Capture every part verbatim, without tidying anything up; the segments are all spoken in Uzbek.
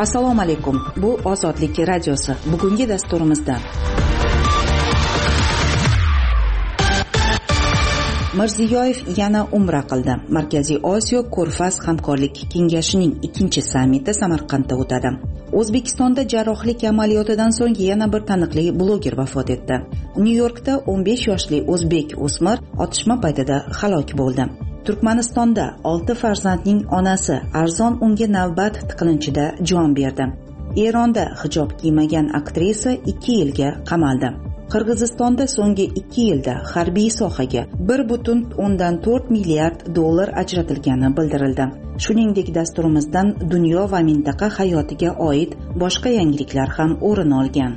Assalomu alaykum. Bu Ozodlik radiosi. Bugungi dasturimizda Mirziyoyev yana umra qildi. Markaziy Osiyo Ko'rfaz hamkorlik kengashining ikkinchi sammiti Samarqandda o'tadi. O'zbekistonda jarrohlik amaliyotidan so'ng yana bir taniqli bloger vafot etdi. Nyu-Yorkda o'n besh yoshli o'zbek o'smir otishma paytida halok bo'ldi. Turkmanistonda olti farzandning onasi arzon unga navbat tiqilinchida jon berdi. Eronda hijob kiymagan aktrisa ikki yilga qamaldi. Qirg'izistonda so'nggi ikki yilda harbiy sohaga bir butun o'ndan to'rt milliard dollar ajratilgani bildirildi. Shuningdek, dasturimizdan dunyo va mintaqa hayotiga oid boshqa yangiliklar ham o'rin olgan.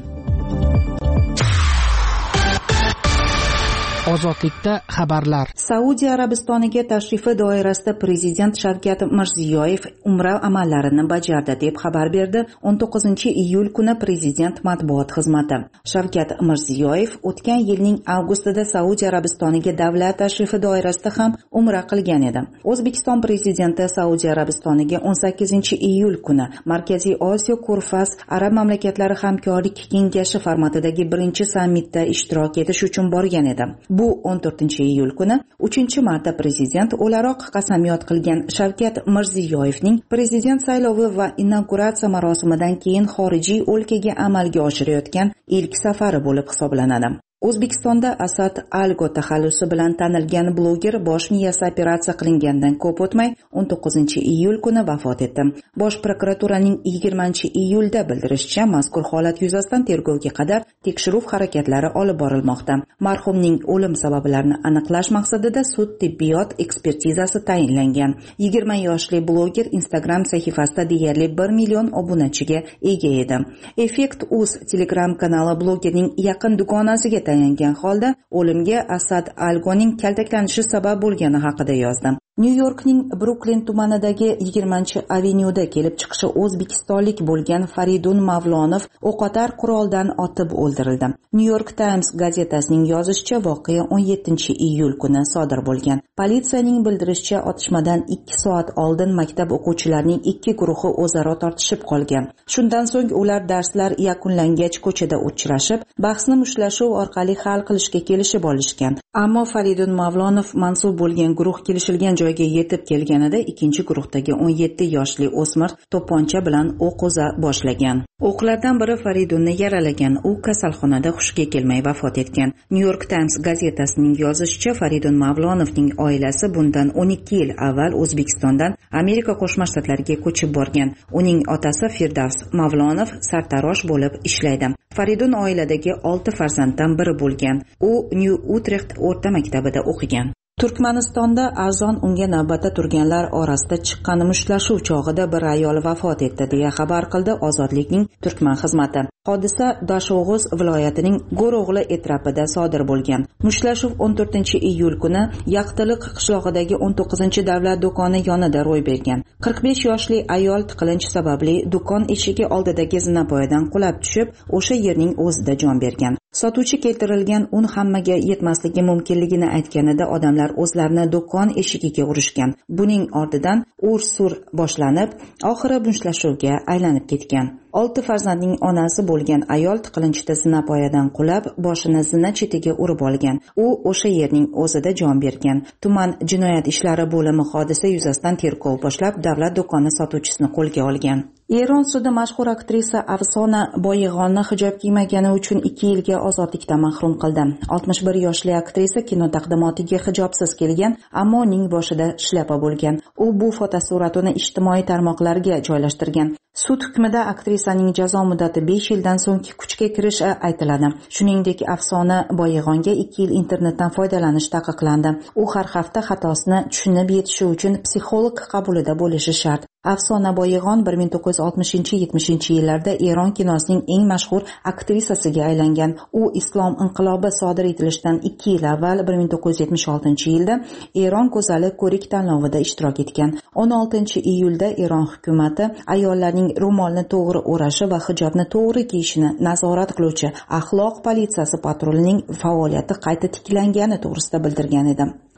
Ozodlikda xabarlar. Saudiya Arabistoniga tashrifi doirasida prezident Shavkat Mirziyoyev umra amallarini bajardi deb xabar berdi o'n to'qqizinchi iyul kuni prezident matbuot xizmati. Shavkat Mirziyoyev o'tgan yilning avgustida Saudiya Arabistoniga davlat tashrifi doirasida ham umra qilgan edi. O'zbekiston prezidenti Saudiya Arabistoniga o'n sakkizinchi iyul kuni Markaziy Osiyo Ko'rfaz Arab mamlakatlari hamkorlik kengashi formatidagi birinchi sammitda ishtirok etish uchun borgan edi. Bu o'n to'rtinchi iyul kuni uchinchi marta prezident o'laroq qasamyod qilgan Shavkat Mirziyoyevning prezident saylovi va inauguratsiya marosimidan keyin xorijiy o'lkaga amalga oshirayotgan ilk safari bo'lib hisoblanadi. O'zbekistonda Asad Algo taxallusi bilan tanilgan bloger bosh miyasi operatsiya qilingandan ko'p o'tmay o'n to'qqizinchi iyul kuni vafot etdi. Bosh prokuraturaning yigirmanchi iyulda bildirishicha, mazkur holat yuzasidan tergovga qadar tekshiruv harakatlari olib borilmoqda. Marhumning o'lim sabablarini aniqlash maqsadida sud tibbiyot ekspertizasi tayinlangan. yigirma yoshli bloger Instagram sahifasida deyarli bir million obunachiga ega edi. Effekt.uz Telegram kanali blogerning yaqin dugonasiga tayangan holda o'limga Asad Algoning kaltaklanishi sabab bo'lgani haqida yozdi. Nyu-Yorkning Bruklin tumanidagi yigirmanchi avenyuda kelib chiqishi o'zbekistonlik bo'lgan Faridun Mavlonov o'qotar quroldan otib o'ldirildi. New York Times gazetasining yozishicha, voqea o'n yettinchi iyul kuni sodir bo'lgan. Politsiyaning bildirishicha, otishmadan ikki soat oldin maktab o'quvchilarining ikki guruhi o'zaro tortishib qolgan. Shundan so'ng ular darslar yakunlangach ko'chada uchrashib, bahsni mushtlashuv orqali hal qilishga kelishib olishgan. Ammo Faridun Mavlonov mansub bo'lgan guruh kelishilgan joyga yetib kelganida ikkinchi guruhdagi o'n yetti yoshli o'smir to'pponcha bilan o'q uza boshlagan. O'qlardan biri Faridunni yaralagan. U kasalxonada hushiga kelmay vafot etgan. New York Times gazetasining yozishicha, Faridun Mavlonovning oilasi bundan o'n ikki yil avval O'zbekistondan Amerika Qo'shma Shtatlariga ko'chib borgan. Uning otasi Firdavs Mavlonov sartarosh bo'lib ishlaydi. Faridun oiladagi olti farzanddan biri bo'lgan. U New Utrecht o'rta maktabida o'qigan. Turkmanistonda arzon unga navbatda turganlar orasida chiqqan mushlashuv chog'ida bir ayol vafot etdi deya xabar qildi Ozodlikning Turkman xizmati. Hodisa Dashog'uz viloyatining Go'ro'g'li etrafida sodir bo'lgan. Mushlashuv o'n to'rtinchi iyul kuni Yaqtiliq qishlog'idagi o'n to'qqizinchi davlat do'koni yonida ro'y bergan. qirq besh yoshli ayol tiqilinch sababli do'kon eshigi oldidagi zinapoyadan qulab tushib, o'sha yerning o'zida jon bergan. Sotuvchi keltirilgan un hammaga yetmasligi mumkinligini aytganida odamlar o'zlarini do'kon eshigiga urishgan. Buning ortidan ur-sur boshlanib, oxiri mushtlashuvga aylanib ketgan. Olti farzandning onasi bo'lgan ayol tiqilinchda zinapoyadan qulab, boshini zina chetiga urib olgan. U o'sha yerning o'zida jon bergan. Tuman jinoyat ishlari bo'limi hodisa yuzasidan tergov boshlab, davlat do'koni sotuvchisini qo'lga olgan. Eron sudi mashhur aktrisa Afsona Boyig'onni hijob kiymagani uchun ikki yilga ozodlikdan mahrum qildi. oltmish bir yoshli aktrisa kino taqdimotiga hijobsiz kelgan, ammo uning boshida shlyapa bo'lgan. U bu fotosuratini ijtimoiy tarmoqlarga joylashtirgan. Sud hukmida aktrisaning jazo muddati besh yildan so'ng kuchga kirishi aytiladi. Shuningdek, Afsona Boyig'onga ikki yil internetdan foydalanish taqiqlandi. U har hafta xatosini tushunib yetishi uchun psixolog qabulida bo'lishi shart. Afsona Boyig'on bir ming to'qqiz yuz oltmishinchi yetmishinchi yillarda Eron kinosining eng mashhur aktrisasiga aylangan. U islom inqilobi sodir etilishidan ikki yil avval bir ming to'qqiz yuz yetmish oltinchi yilda Eron go'zali ko'rik tanlovida ishtirok etgan. o'n oltinchi iyulda Eron hukumati ayollarning ro'molni to'g'ri o'rashi va hijobni to'g'ri kiyishini nazorat qiluvchi axloq politsiyasi patrulining faoliyati qayta tiklangani to'g'risida bildirgan edi.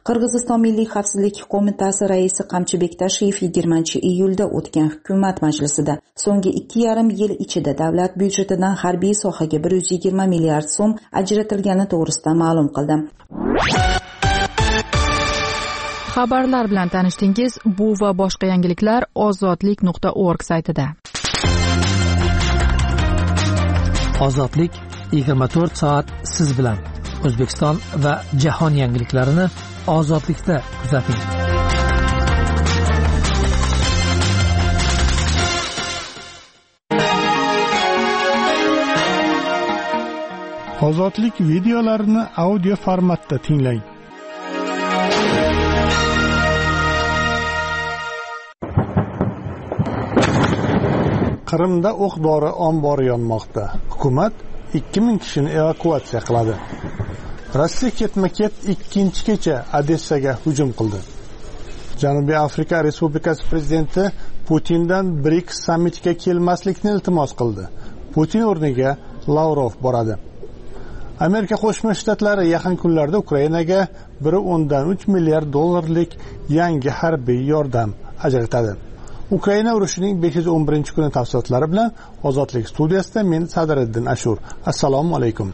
Qirg'iziston Milliy xavfsizlik qo'mitasi raisi Qamchibek Tashiyev yigirmanchi iyulda o'tgan hukumat majlisida so'nggi ikki yarim yil ichida davlat byudjetidan harbiy sohaga bir yuz yigirma milliard so'm ajratilgani to'g'risida ma'lum qildi. Xabarlar bilan tanishdingiz. Bu va boshqa yangiliklar ozodlik nuqta org saytida. Ozodlik yigirma to'rt soat siz bilan. O'zbekiston va jahon yangiliklarini ozodlikda kuzating. Ozodlik videolarini audio formatda tinglang. Qrimda o'q-dori ombori yonmoqda. Hukumat ikki ming kishini evakuatsiya qiladi. Rossiya ketma-ket ikkinchi kecha Odessaga hujum qildi. Janubiy Afrika Respublikasi prezidenti Putindan BRICS sammitiga kelmaslikni iltimos qildi. Putin o'rniga Lavrov boradi. Amerika Qo'shma Shtatlari yaqin kunlarda Ukrainaga bir o'ndan uch milliard dollarlik yangi harbiy yordam ajratadi. Ukraina urushining besh yuz o'n birinchi kuni tafsilotlari bilan Ozodlik studiyasida men Sadriddin Ashur. Assalomu alaykum.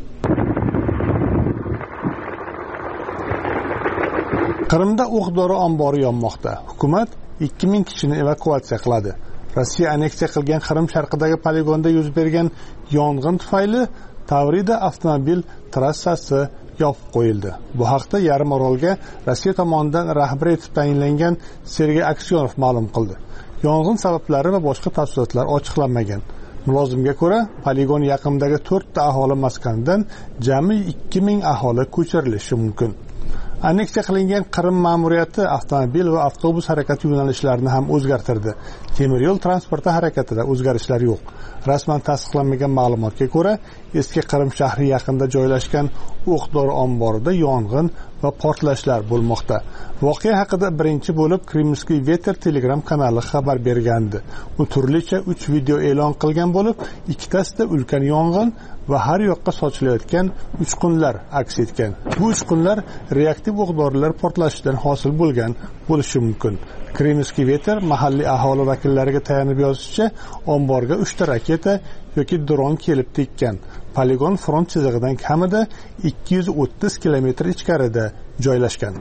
Qrimda o'q-dori ombori yonmoqda. Hukumat ikki ming kishini evakuatsiya qiladi. Rossiya anneksiya qilgan Qrim sharqidagi poligonda yuz bergan yong'in tufayli Tavrida avtomobil trassasi yopib qo'yildi. Bu haqda yarim orolga Rossiya tomonidan rahbar etib tayinlangan Sergey Aksyonov ma'lum qildi. Yong'in sabablari va boshqa tafsilotlar ochiqlanmagan. Mulozimga ko'ra, poligon yaqinidagi to'rtta aholi maskanidan jami ikki ming aholi ko'chirilishi mumkin. Anneksiya qilingan Qrim ma'muriyati avtomobil va avtobus harakati yo'nalishlarini ham o'zgartirdi. Temir yo'l transporti harakatida o'zgarishlar yo'q. Rasman tasdiqlanmagan ma'lumotga ko'ra, eski Qrim shahri yaqinida joylashgan o'q-dori omborida yong'in va portlashlar bo'lmoqda. Voqea haqida birinchi bo'lib Kremlskiy Veter Telegram kanali xabar bergandi. U turlicha uch video e'lon qilgan bo'lib, ikkitasida ulkan yong'in va har yoqqa sochilayotgan uchqunlar aks etgan. Bu uchqunlar reaktiv o'q-dorilar portlashidan hosil bo'lgan bo'lishi mumkin. Kremlskiy Veter mahalliy aholi vakillariga tayanib yozishicha, omborga uchta raketa yoki dron kelib tekkan. Poligon front chizig'idan kamida ikki yuz o'ttiz kilometr ichkarida joylashgan.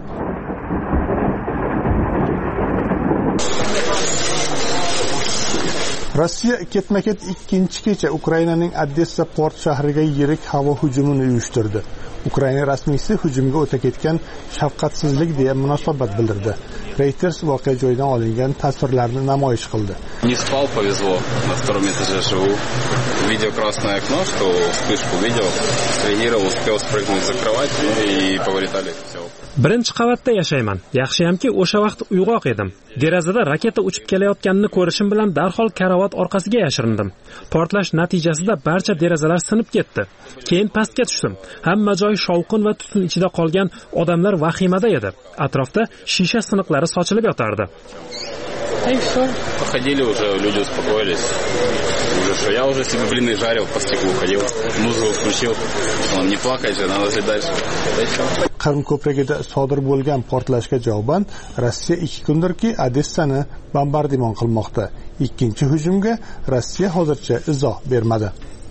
Rossiya ketma-ket ikkinchi kecha Ukrainaning Odessa port shahriga yirik havo hujumini uyushtirdi. Ukraina rasmiysi hujumga o'ta ketgan shafqatsizlik deya munosabat bildirdi. Reuters voqea joyidan olingan tasvirlarni namoyish qildi. Не спал, повезло. На втором этаже живу. Увидел красное окно, что вспышку видел, среагировал, успел спрыгнуть за кровать, ну и повылетали все. Birinchi qavatda yashayman. Yaxshiyamki o'sha vaqt uyg'oq edim. Derazada raketa uchib kelayotganini ko'rishim bilan darhol karavot orqasiga yashirindim. Portlash natijasida barcha derazalar sinib ketdi. Keyin pastga tushdim. Hamma joy shovqin va tutun ichida qolgan odamlar vahimada edi. Atrofda shisha siniqlari sochilib yotardi. И все. Походили уже, люди успокоились. Уже что, я уже себе блины жарил, по стеклу ходил, музыку включил. Он не плакать же, надо жить дальше. Qrim ko'prigida sodir bo'lgan portlashga javoban Rossiya ikki kundirki Odessani bombardimon qilmoqda. Ikkinchi hujumga Rossiya hozircha izoh bermadi.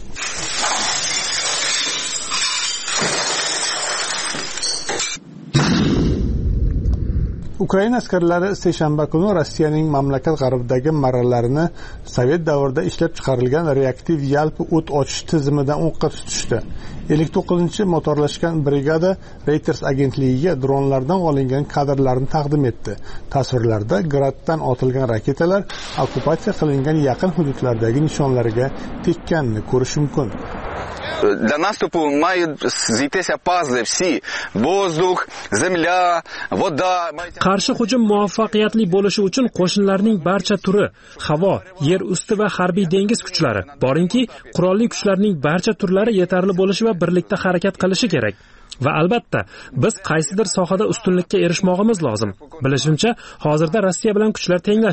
Ukraina askarlari seshanba kuni Rossiyaning mamlakat g'arbidagi marralarini Sovet davrida ishlab chiqarilgan reaktiv yalpi o't ochish tizimidan o'qqa tutishdi. ellik to'qqizinchi motorlashgan brigada Reuters agentligiga dronlardan olingan kadrlarni taqdim etdi. Tasvirlarda Graddan otilgan raketalar okkupatsiya qilingan yaqin hududlardagi nishonlarga tekkanini ko'rish mumkin. Для наступу мають зійтися пазли всі: воздух, земля, вода. Qarshi hujum muvaffaqiyatli bo'lishi uchun qo'shinlarning barcha turi, havo, yer usti va harbiy dengiz kuchlari, borinki, qurolli kuchlarning barcha turlari yetarli bo'lishi va birlikda harakat qilishi kerak. Va albatta, biz qaysidir sohada ustunlikka erishmoqimiz lozim. Bilishimcha, hozirda Rossiya bilan kuchlar tenglashgan.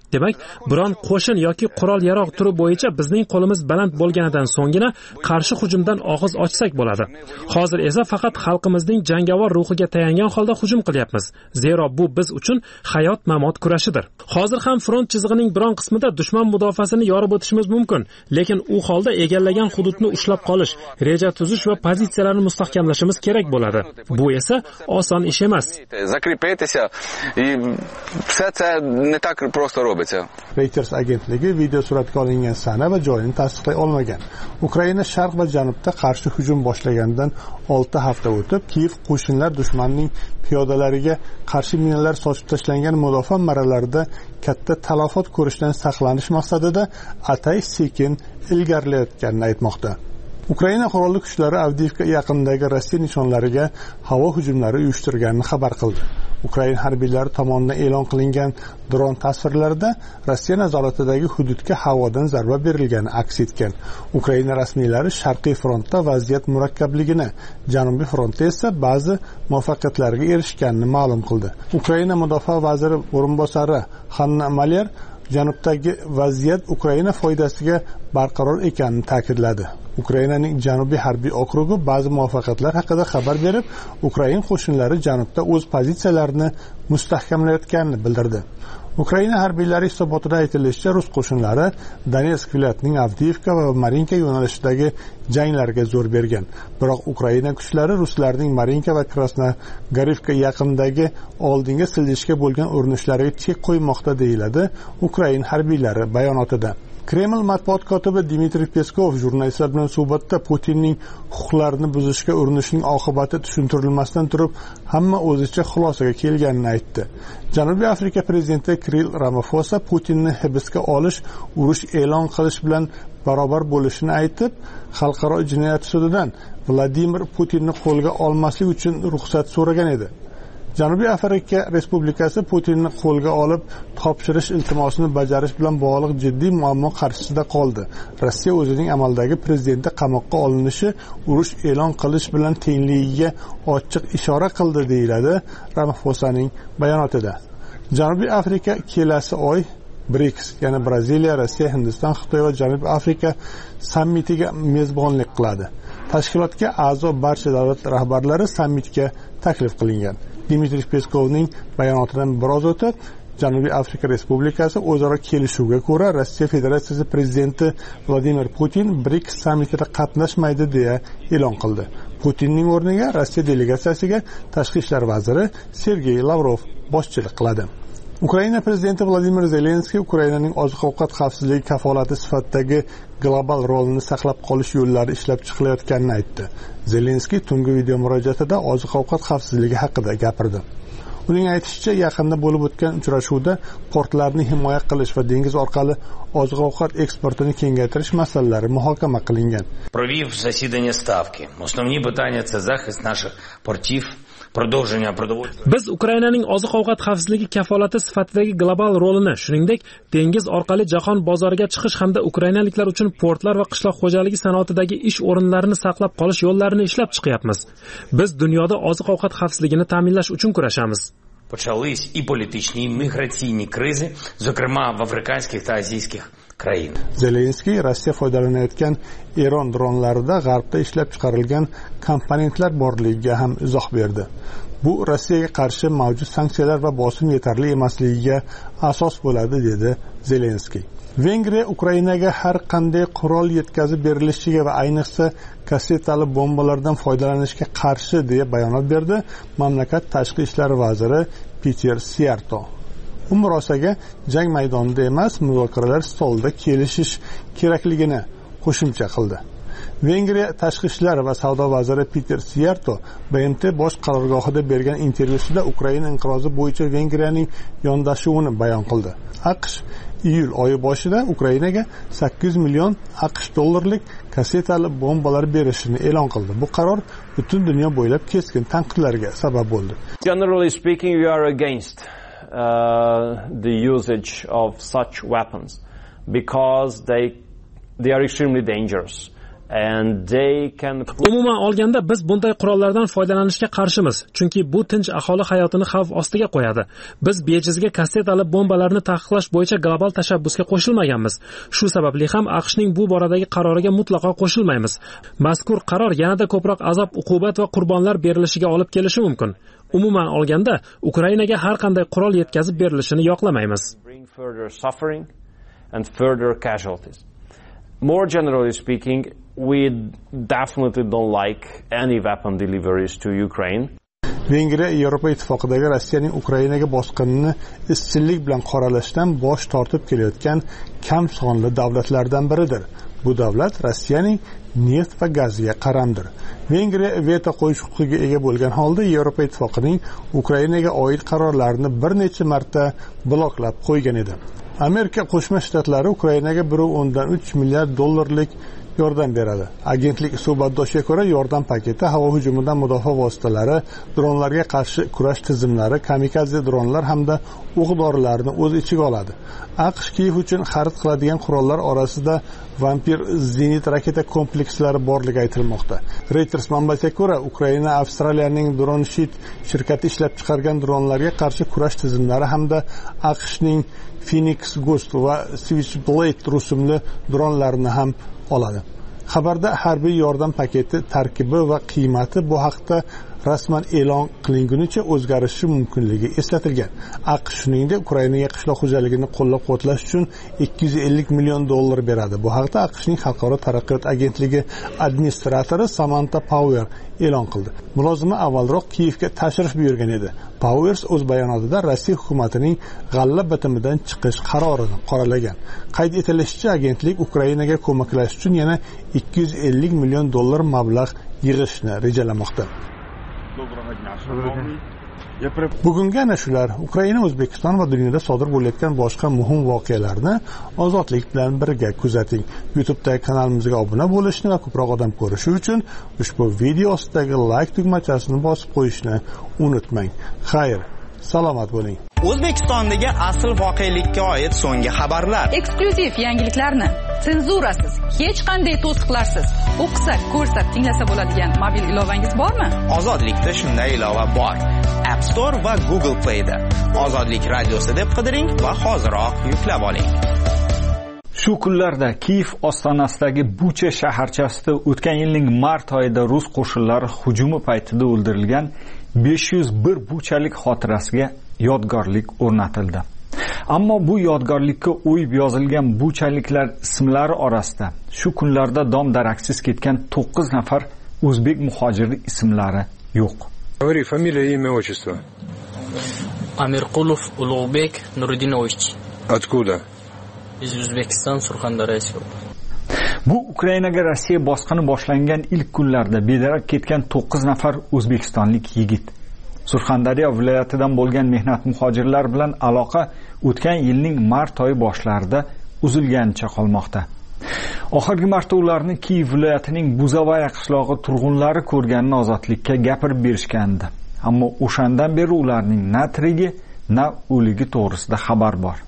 Demak, biron qo'shin yoki qurol yarog' turi bo'yicha bizning qo'limiz baland bo'lganidan so'nggina qarshi hujumdan og'iz ochsak bo'ladi. Hozir esa faqat xalqimizning jangovar ruhiga tayangan holda hujum qilyapmiz. Zero bu biz uchun hayot-mamot kurashidir. Hozir ham front chizig'ining biron qismida dushman mudofaasini yorib o'tishimiz mumkin, lekin u holda egallagan hududni ushlab qolish, reja tuzish va pozitsiyalarni mustahkamlashimiz kerak bo'ladi. Bu esa oson ish emas. Закрепитеся и все це не так просто робиться. Reuters agentligi video suratga olingan sana va joyini tasdiqlay olmagan. Ukraina sharq va janubda qarshi hujum boshlagandan olti hafta o'tib, Kiyev qo'shinlar dushmanning piyodalariga qarshi minalar sochib tashlangan mudofaa marralarida katta talafot ko'rishdan saqlanish maqsadida atay sekin ilgarilayotganini aytmoqda. Ukraina qurolli kuchlari Avdiivka yaqinidagi Rossiya nishonlariga havo hujumlari uyushtirganini xabar qildi. Ukraina harbiylari tomonidan e'lon qilingan dron tasvirlarida Rossiya nazoratidagi hududga havodan zarba berilgani aks etgan. Ukraina rasmiylari Sharqiy frontda vaziyat murakkabligini, Janubiy frontda esa ba'zi muvaffaqiyatlarga erishganini ma'lum qildi. Ukraina mudofaa vaziri o'rinbosari Hanna Maler janubdagi vaziyat Ukraina foydasiga barqaror ekanini ta'kidladi. Ukrainaning Janubiy harbiy okrugi ba'zi muvaffaqiyatlar haqida xabar berib, Ukraina qo'shinlari janubda o'z pozitsiyalarini mustahkamlayotganini bildirdi. Ukraina harbiylari hisobotida aytilishicha, rus qo'shinlari Donetsk viloyatining Avdiivka va Marinka yo'nalishidagi janglarga zo'r bergan. Biroq Ukraina kuchlari ruslarning Marinka va Krasnogarivka yaqinidagi oldinga siljishga bo'lgan urinishlariga chek qo'ymoqda deyiladi Ukraina harbiylari bayonotida. Kreml matbuot kotibi Dmitriy Peskov jurnalistlar bilan suhbatda Putinning huquqlarini buzishga urinishining oqibati tushuntirilmasdan turib, hamma o'zicha xulosaga kelganini aytdi. Janubiy Afrika prezidenti Cyril Ramaphosa Putinni hibsga olish, urush e'lon qilish bilan barobar bo'lishini aytib, xalqaro jinoyat sudidan Vladimir Putinni qo'lga olmaslik uchun ruxsat so'ragan edi. Janubiy Afrika Respublikasi Putinni qo'lga olib topshirish iltimosini bajarish bilan bog'liq jiddiy muammo qarshisida qoldi. Rossiya o'zining amaldagi prezidenti qamoqqa olinishi urush e'lon qilish bilan tengligiga ochiq ishora qildi deyiladi Ramaphosaning bayonotida. Janubiy Afrika kelasi oy BRICS, ya'ni Braziliya, Rossiya, Hindiston, Xitoy va Janubiy Afrika sammitiga mezbonlik qiladi. Tashkilotga a'zo barcha davlat rahbarlari sammitga taklif qilingan. Dmitriy Peskovning bayonotidan biroz o'tib, Janubiy Afrika Respublikasi o'zaro kelishuvga ko'ra Rossiya Federatsiyasi prezidenti Vladimir Putin BRICS sammitida qatnashmaydi deya e'lon qildi. Putinning o'rniga Rossiya delegatsiyasiga tashqi ishlar vaziri Sergey Lavrov boshchilik qiladi. Ukraina prezidenti Vladimir Zelenskiy Ukrainaning oziq-ovqat xavfsizligi kafolati sifatidagi global rolini saqlab qolish yo'llari ishlab chiqilayotganini aytdi. Zelenskiy tungi video murojaatida oziq-ovqat xavfsizligi haqida gapirdi. Uning aytishicha, yaqinda bo'lib o'tgan uchrashuvda portlarni himoya qilish va dengiz orqali oziq-ovqat eksportini kengaytirish masalalari muhokama qilingan. Провів засідання ставки. Основні питання це захист наших портів. Biz Ukrainaning oziq-ovqat xavfsizligi kafolati sifatidagi global rolini, shuningdek, dengiz orqali jahon bozoriga chiqish hamda ukrainaliklar uchun portlar va qishloq xo'jaligi sanoatidagi ish o'rinlarini saqlab qolish yo'llarini ishlab chiqyapmiz. Biz dunyoda oziq-ovqat xavfsizligini ta'minlash uchun kurashamiz. Почались і політичні, і міграційні кризи, зокрема в африканських та азійських країнах. Zelenskiy Rossiya foydalanayotgan Eron dronlarida g'arbda ishlab chiqarilgan komponentlar borligiga ham izoh berdi. Bu Rossiyaga qarshi mavjud sanksiyalar va bosim yetarli emasligiga asos bo'ladi, dedi Zelenskiy. Vengriya Ukrainaga har qanday qurol yetkazib berilishiga va ayniqsa kassetali bombalardan foydalanishga qarshi deya bayonot berdi mamlakat tashqi ishlar vaziri Peter Sierto. U murosaga jang maydonida emas, muzokaralar stolida kelishish kerakligini qo'shimcha qildi. Vengriya tashqi ishlar va savdo vaziri Peter Sierto B M T bosh qarorgohida bergan intervyusida Ukraina inqirozi bo'yicha Vengriyaning yondashuvini bayon qildi. AQSh iyul oyi boshida Ukrainaga sakkiz million AQSh dollarlik kassetali bombalar berishini e'lon qildi. Bu qaror butun dunyo bo'ylab keskin tanqidlarga sabab bo'ldi. Generally speaking, we are against uh, the usage of such weapons because they they are extremely dangerous and they can umuman olganda biz bunday qurollardan foydalanishga qarshimiz, chunki bu tinch aholi hayotini xavf ostiga qo'yadi. Biz bejizga kassetali bombalarni taqiqlash bo'yicha global tashabbusga qo'shilmaganmiz. Shu sababli ham AQShning bu boradagi qaroriga mutlaqo qo'shilmaymiz. Mazkur qaror yanada ko'proq azob, uqubat va qurbonlar berilishiga olib kelishi mumkin. Umuman olganda, Ukrainaga har qanday qurol yetkazib berilishini yoqlamaymiz. More generally speaking, we definitely don't like any weapon deliveries to Ukraine. Vengriya Yevropa Ittifoqidagi Rossiyaning Ukrainaga bosqinini izchillik bilan qoralashdan bosh tortib kelayotgan kam sonli davlatlardan biridir. Bu davlat Rossiyaning neft va gaziga qaramdir. Vengriya veto qo'yish huquqiga ega bo'lgan holda Yevropa Ittifoqining Ukrainaga oid qarorlarini bir necha marta bloklab qo'ygan edi. Amerika Qo'shma Shtatlari Ukrainaga bir nuqta o'ndan uch milliard dollarlik yordam beradi. Agentlik suhbatdoshiga ko'ra, yordam paketi havo hujumidan mudofaa vositalari, dronlarga qarshi kurash tizimlari, kamikaze dronlar hamda o'q-dorilarni o'z ichiga oladi. AQSh Kiyev uchun xarid qiladigan qurollar orasida Vampir zenit raketa komplekslari borligi aytilmoqda. Reuters manbasiga ko'ra, Ukraina Avstraliyaning Droneshit shirkati ishlab chiqargan dronlarga qarshi kurash tizimlari hamda AQShning Phoenix Ghost va Switchblade rusumli dronlarini ham oladi. Xabarda harbiy yordam paketi tarkibi va qiymati bu haqda rasman e'lon qilingunicha o'zgarishi mumkinligi eslatilgan. AQSh shuningdek Ukrainaga qishloq xo'jaligini qo'llab-quvvatlash uchun ikki yuz ellik million dollar beradi. Bu haqda AQShning Xalqaro taraqqiyot agentligi administratori Samantha Power e'lon qildi. Mulozima avvalroq Kiyevga tashrif buyurgan edi. Powers o'z bayonotida Rossiya hukumatining g'alla bitimidan chiqish qarorini qoralagan. Qayd etilishicha, agentlik Ukrainaga ko'maklash uchun yana ikki yuz ellik million dollar mablag' yig'ishni rejalamoqda. Bugungi ana shular Ukraina, O'zbekiston va dunyoda sodir bo'layotgan boshqa muhim voqealarni ozodlik bilan birga kuzating. YouTube'dagi kanalimizga obuna bo'lishni va ko'proq odam ko'rishi uchun ushbu video ostidagi like tugmachasini bosib qo'yishni unutmang. Xayr, salomat bo'ling. O'zbekistondagi asl voqelikka oid so'nggi xabarlar, eksklyuziv yangiliklarni senzurasiz, hech qanday to'siqlarsiz o'qisak, ko'rsak, tinglasa bo'ladigan mobil ilovangiz bormi? Ozodlikda shunday ilova bor. App Store va Google Play'da Ozodlik radiosi deb qidiring va hoziroq yuklab oling. Shu kunlarda Kiyev ostonasidagi Bucha shaharchasida o'tgan yilning mart oyida rus qo'shinlari hujumi paytida o'ldirilgan besh yuz bir buchalik xotirasiga yodgorlik o'rnatildi. Ammo bu yodgorlikka o'yib yozilgan buchaliklar ismlari orasida shu kunlarda dom daraksiz ketgan to'qqiz nafar o'zbek muhojiri ismlari yo'q. Говори, фамилия, имя, отчество. Amirqulov Ulug'bek Nuridinovich. Откуда? Из O'zbekiston, Surxondaryo. Bu Ukrainaga Rossiya bosqini boshlangan ilk kunlarda bedarak ketgan to'qqiz nafar o'zbekistonlik yigit. Surxondaryo viloyatidan bo'lgan mehnat muhojirlar bilan aloqa o'tgan yilning mart oyi boshlarida uzilganicha qolmoqda. Oxirgi marta ularni Kiyev viloyatining Buzovaya qishlog'i turg'unlari ko'rganini ozodlikka gapirib berishgandi. Ammo o'shandan beri ularning na tirigi, na o'ligi to'g'risida xabar bor.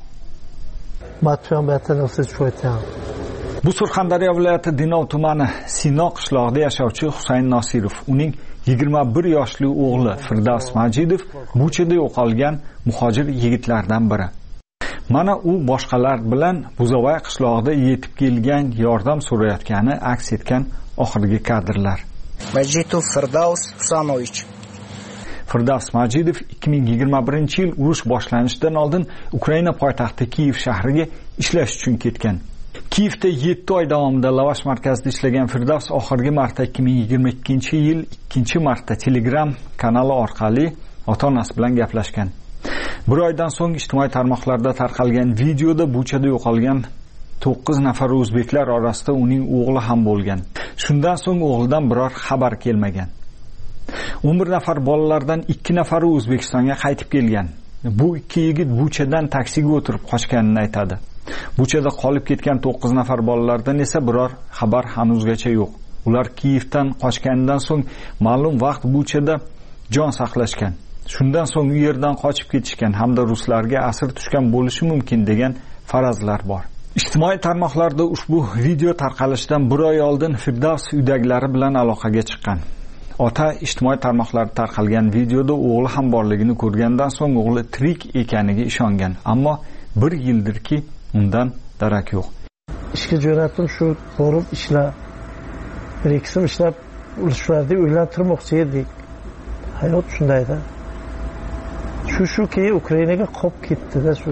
Bu Surxondaryo viloyati Dinov tumani Sino qishlog'ida yashovchi Husayn Nosirov, uning yigirma bir yoshli o'g'li Firdavs Majidov Buchada yo'qolgan muhojir yigitlardan biri. Mana u boshqalar bilan Buzovay qishlog'ida yetib kelgan yordam so'rayotgani aks etgan oxirgi kadrlar. Majidov Firdavs Husanovich. Firdavs Majidov ikki ming yigirma birinchi yil urush boshlanishidan oldin Ukraina poytaxti Kiyev shahriga ishlash uchun ketgan. Kiyevda yetti oy davomida lavash markazida ishlagan Firdavs oxirgi marta ikki ming yigirma ikkinchi yil ikkinchi marta Telegram kanali orqali ota-onasi bilan gaplashgan. Bir oydan so'ng ijtimoiy tarmoqlarda tarqalgan videoda Buchada yo'qolgan to'qqiz nafar o'zbeklar orasida uning o'g'li ham bo'lgan. Shundan so'ng o'g'lidan biror xabar kelmagan. o'n bir nafar bolalardan ikki nafari O'zbekistonga qaytib kelgan. Bu ikki yigit Buchadan taksiga o'tirib qochganini aytadi. Buchada qolib ketgan to'qqiz nafar bolalardan esa biror xabar hanuzgacha yo'q. Ular Kiyevdan qochgandan so'ng ma'lum vaqt Buchada jon saqlashgan. Shundan so'ng u yerdan qochib ketishgan hamda ruslarga asir tushgan bo'lishi mumkin degan farazlar bor. ijtimoiy tarmoqlarda ushbu video tarqalishidan bir oy oldin Firdavs uydagilari bilan aloqaga chiqqan. Ota ijtimoiy tarmoqlarda tarqalgan videoda o'g'li ham borligini ko'rgandan so'ng o'g'li tirik ekaniga ishongan, ammo bir yildirki undan darak yo'q. Ishga jo'natim shu borib ishla. Bir ikkisim ishlab ulashlarni uylantirmoqchi edik. Hayot shundayda. Shu shu keyin Ukrainaga qolib ketdi-da shu.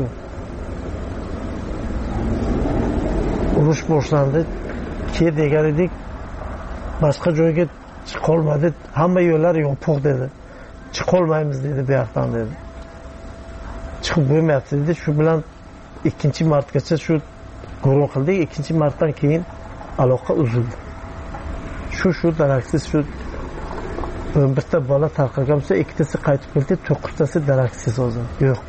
Urush boshlandi. Keyin degan edik, boshqa joyga chiqolmadi. Hamma yo'llar yopiq dedi. Chiqolmaymiz dedi bu yoqdan dedi. Chiqib bo'lmayapti dedi. Shu bilan ikkinchi martgacha shu guruh qildik. ikkinchi martdan keyin aloqa uzildi. Shu shu daraksiz shu o'n birta bola tarqalgan bo'lsa, ikkitasi qaytib keldi, to'qqiztasi daraksiz o'zi. Yo'q.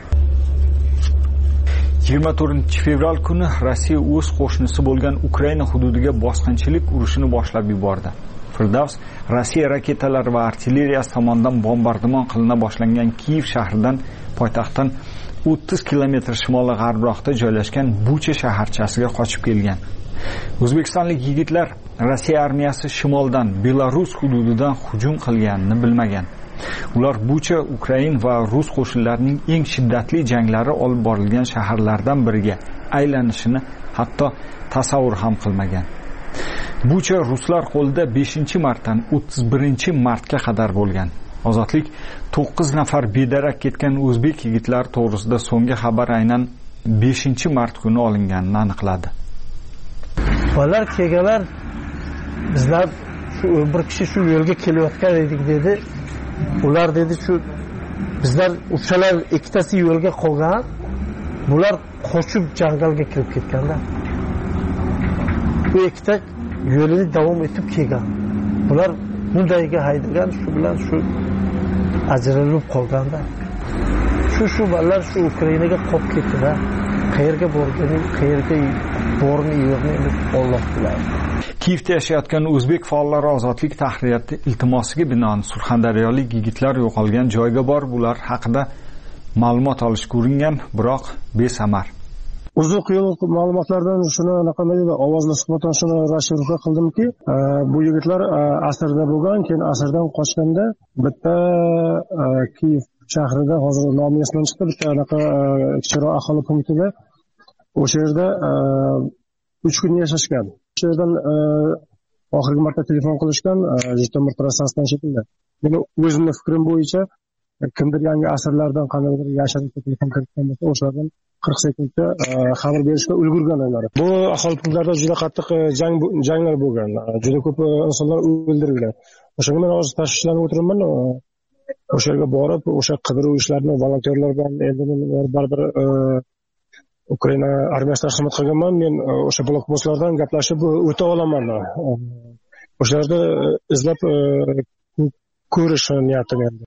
yigirma to'rtinchi fevral kuni Rossiya o'z qo'shnisi bo'lgan Ukraina hududiga bosqinchilik urushini boshlab yubordi. Firdavs Rossiya raketalari va artilleriyasi tomonidan bombardimon qilina boshlangan Kiyev shahridan poytaxtdan o'ttiz kilometr shimoli g'arbroqda joylashgan Bucha shaharchasiga qochib kelgan. O'zbekistonlik yigitlar Rossiya armiyasi shimoldan Belarus hududidan hujum qilganini bilmagan. Ular Bucha, Ukrain va Rus qo'shinlarining eng shiddatli janglari olib borilgan shaharlardan biriga aylanishini hatto tasavvur ham qilmagan. Bucha ruslar qo'lida beshinchi martdan o'ttiz birinchi martga qadar bo'lgan. Ozodlik to'qqiz nafar bedarak ketgan o'zbek yigitlari to'g'risida so'nggi xabar aynan beshinchi mart kuni olinganini aniqladi. Ular kelganlar bizlar shu bir kishi shu yo'lga kelayotgan edik dedi. Ular dedi shu bizlar uchalar ikkitasi yo'lga qolgan. Bular qochib jangalga kirib ketganda. Bu ikkita yo'lini davom etib kelgan. Bular bundayga haydagan, shu bilan shu ajralib qolganda. Shu shu bolalar shu Ukrainaga qolib ketdilar. Qayerga borgani, qayerga borni yo'qni Alloh biladi. Kiyevda yashayotgan o'zbek faollari ozodlik tahririyati iltimosiga binoan surxondaryolik yigitlar yo'qolgan joyga borib, ular haqida ma'lumot olishga uringan, biroq besamar. Uzoq yil ma'lumotlardan shuni anaqa ovozli suhbatdan shuni rashiruka qildimki, bu yigitlar asrda bo'lgan, keyin asrdan qochganda bitta Kiyev shahrida, hozir nomi esimdan chiqdi, bitta anaqa kichikroq aholi punktida o'sha yerda uch kun yashashgan. O'sha yerdan oxirgi marta telefon qilishgan Jitomir trassasidan chetida. Meni o'zimning fikrim bo'yicha kimdir yangi asrlardan qandaydir yashirin telefon kiritgan bo'lsa, o'shalardan qirq sekundda xabar berishga ulgurgan ular. Bu aholi punktlarida juda qattiq jang janglar bo'lgan. Juda ko'p insonlar o'ldirilgan. O'shanga men hozir tashvishlanib o'tiribman. O'sha yerga borib, o'sha qidiruv ishlarini volontyorlar bilan endi men baribir Ukraina armiyasiga xizmat qilganman. Men o'sha blokpostlardan gaplashib o'ta olaman. O'shalarda izlab ko'rish niyatim endi.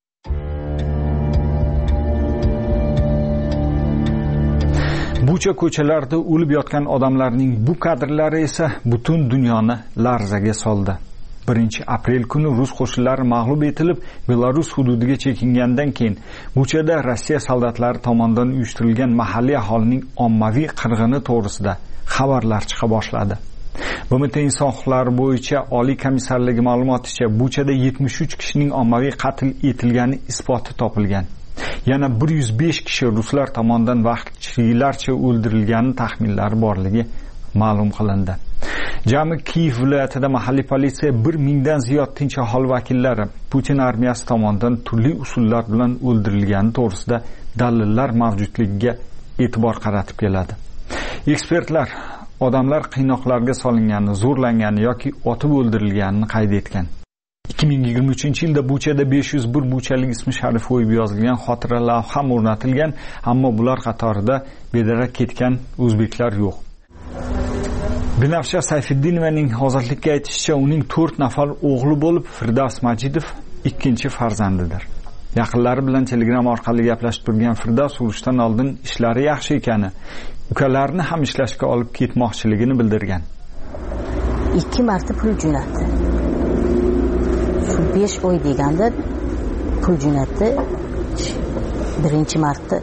Bucha ko'chalarida o'lib yotgan odamlarning bu kadrlari esa butun dunyoni larzaga soldi. birinchi aprel kuni Rus qo'shinlari mag'lub etilib, Belarus hududiga chekingandan keyin Buchada Rossiya soldatlari tomonidan uyushtirilgan mahalliy aholining ommaviy qirg'ini to'g'risida xabarlar chiqa boshladi. B M T inson huquqlari bo'yicha Oliy komissarligi ma'lumoticha Buchada yetmish uch kishining ommaviy qatl etilgani isboti topilgan. Yana bir yuz besh kishi ruslar tomonidan vahshiylarcha o'ldirilgani taxminlari borligi ma'lum qilindi. Jami Kiyev viloyatida mahalliy politsiya bir mingdan ziyod tinch aholi vakillari Putin armiyasi tomonidan turli usullar bilan o'ldirilgani to'g'risida dalillar mavjudligiga e'tibor qaratib keladi. Ekspertlar odamlar qiynoqlarga solingani, zo'rlangani yoki otib o'ldirilganini qayd etgan. ikki ming yigirma uchinchi yilda Buchada besh yuz bir buchalik ismi sharif qo'yib yozilgan xotira lavha ham o'rnatilgan, ammo bular qatorida bedarak ketgan o'zbeklar yo'q. Binafsha Sayfiddinovaning ozodlikka aytishicha, uning to'rt nafar o'g'li bo'lib, Firdavs Majidov ikkinchi farzandidir. Yaqinlari bilan Telegram orqali gaplashib turgan Firdavs urushdan oldin ishlari yaxshi ekani, ukalarini ham ishlashga olib ketmoqchiligini bildirgan. ikki marta pul jo'natdi. Shu besh oy deganda pul jo'natdi. Birinchi marta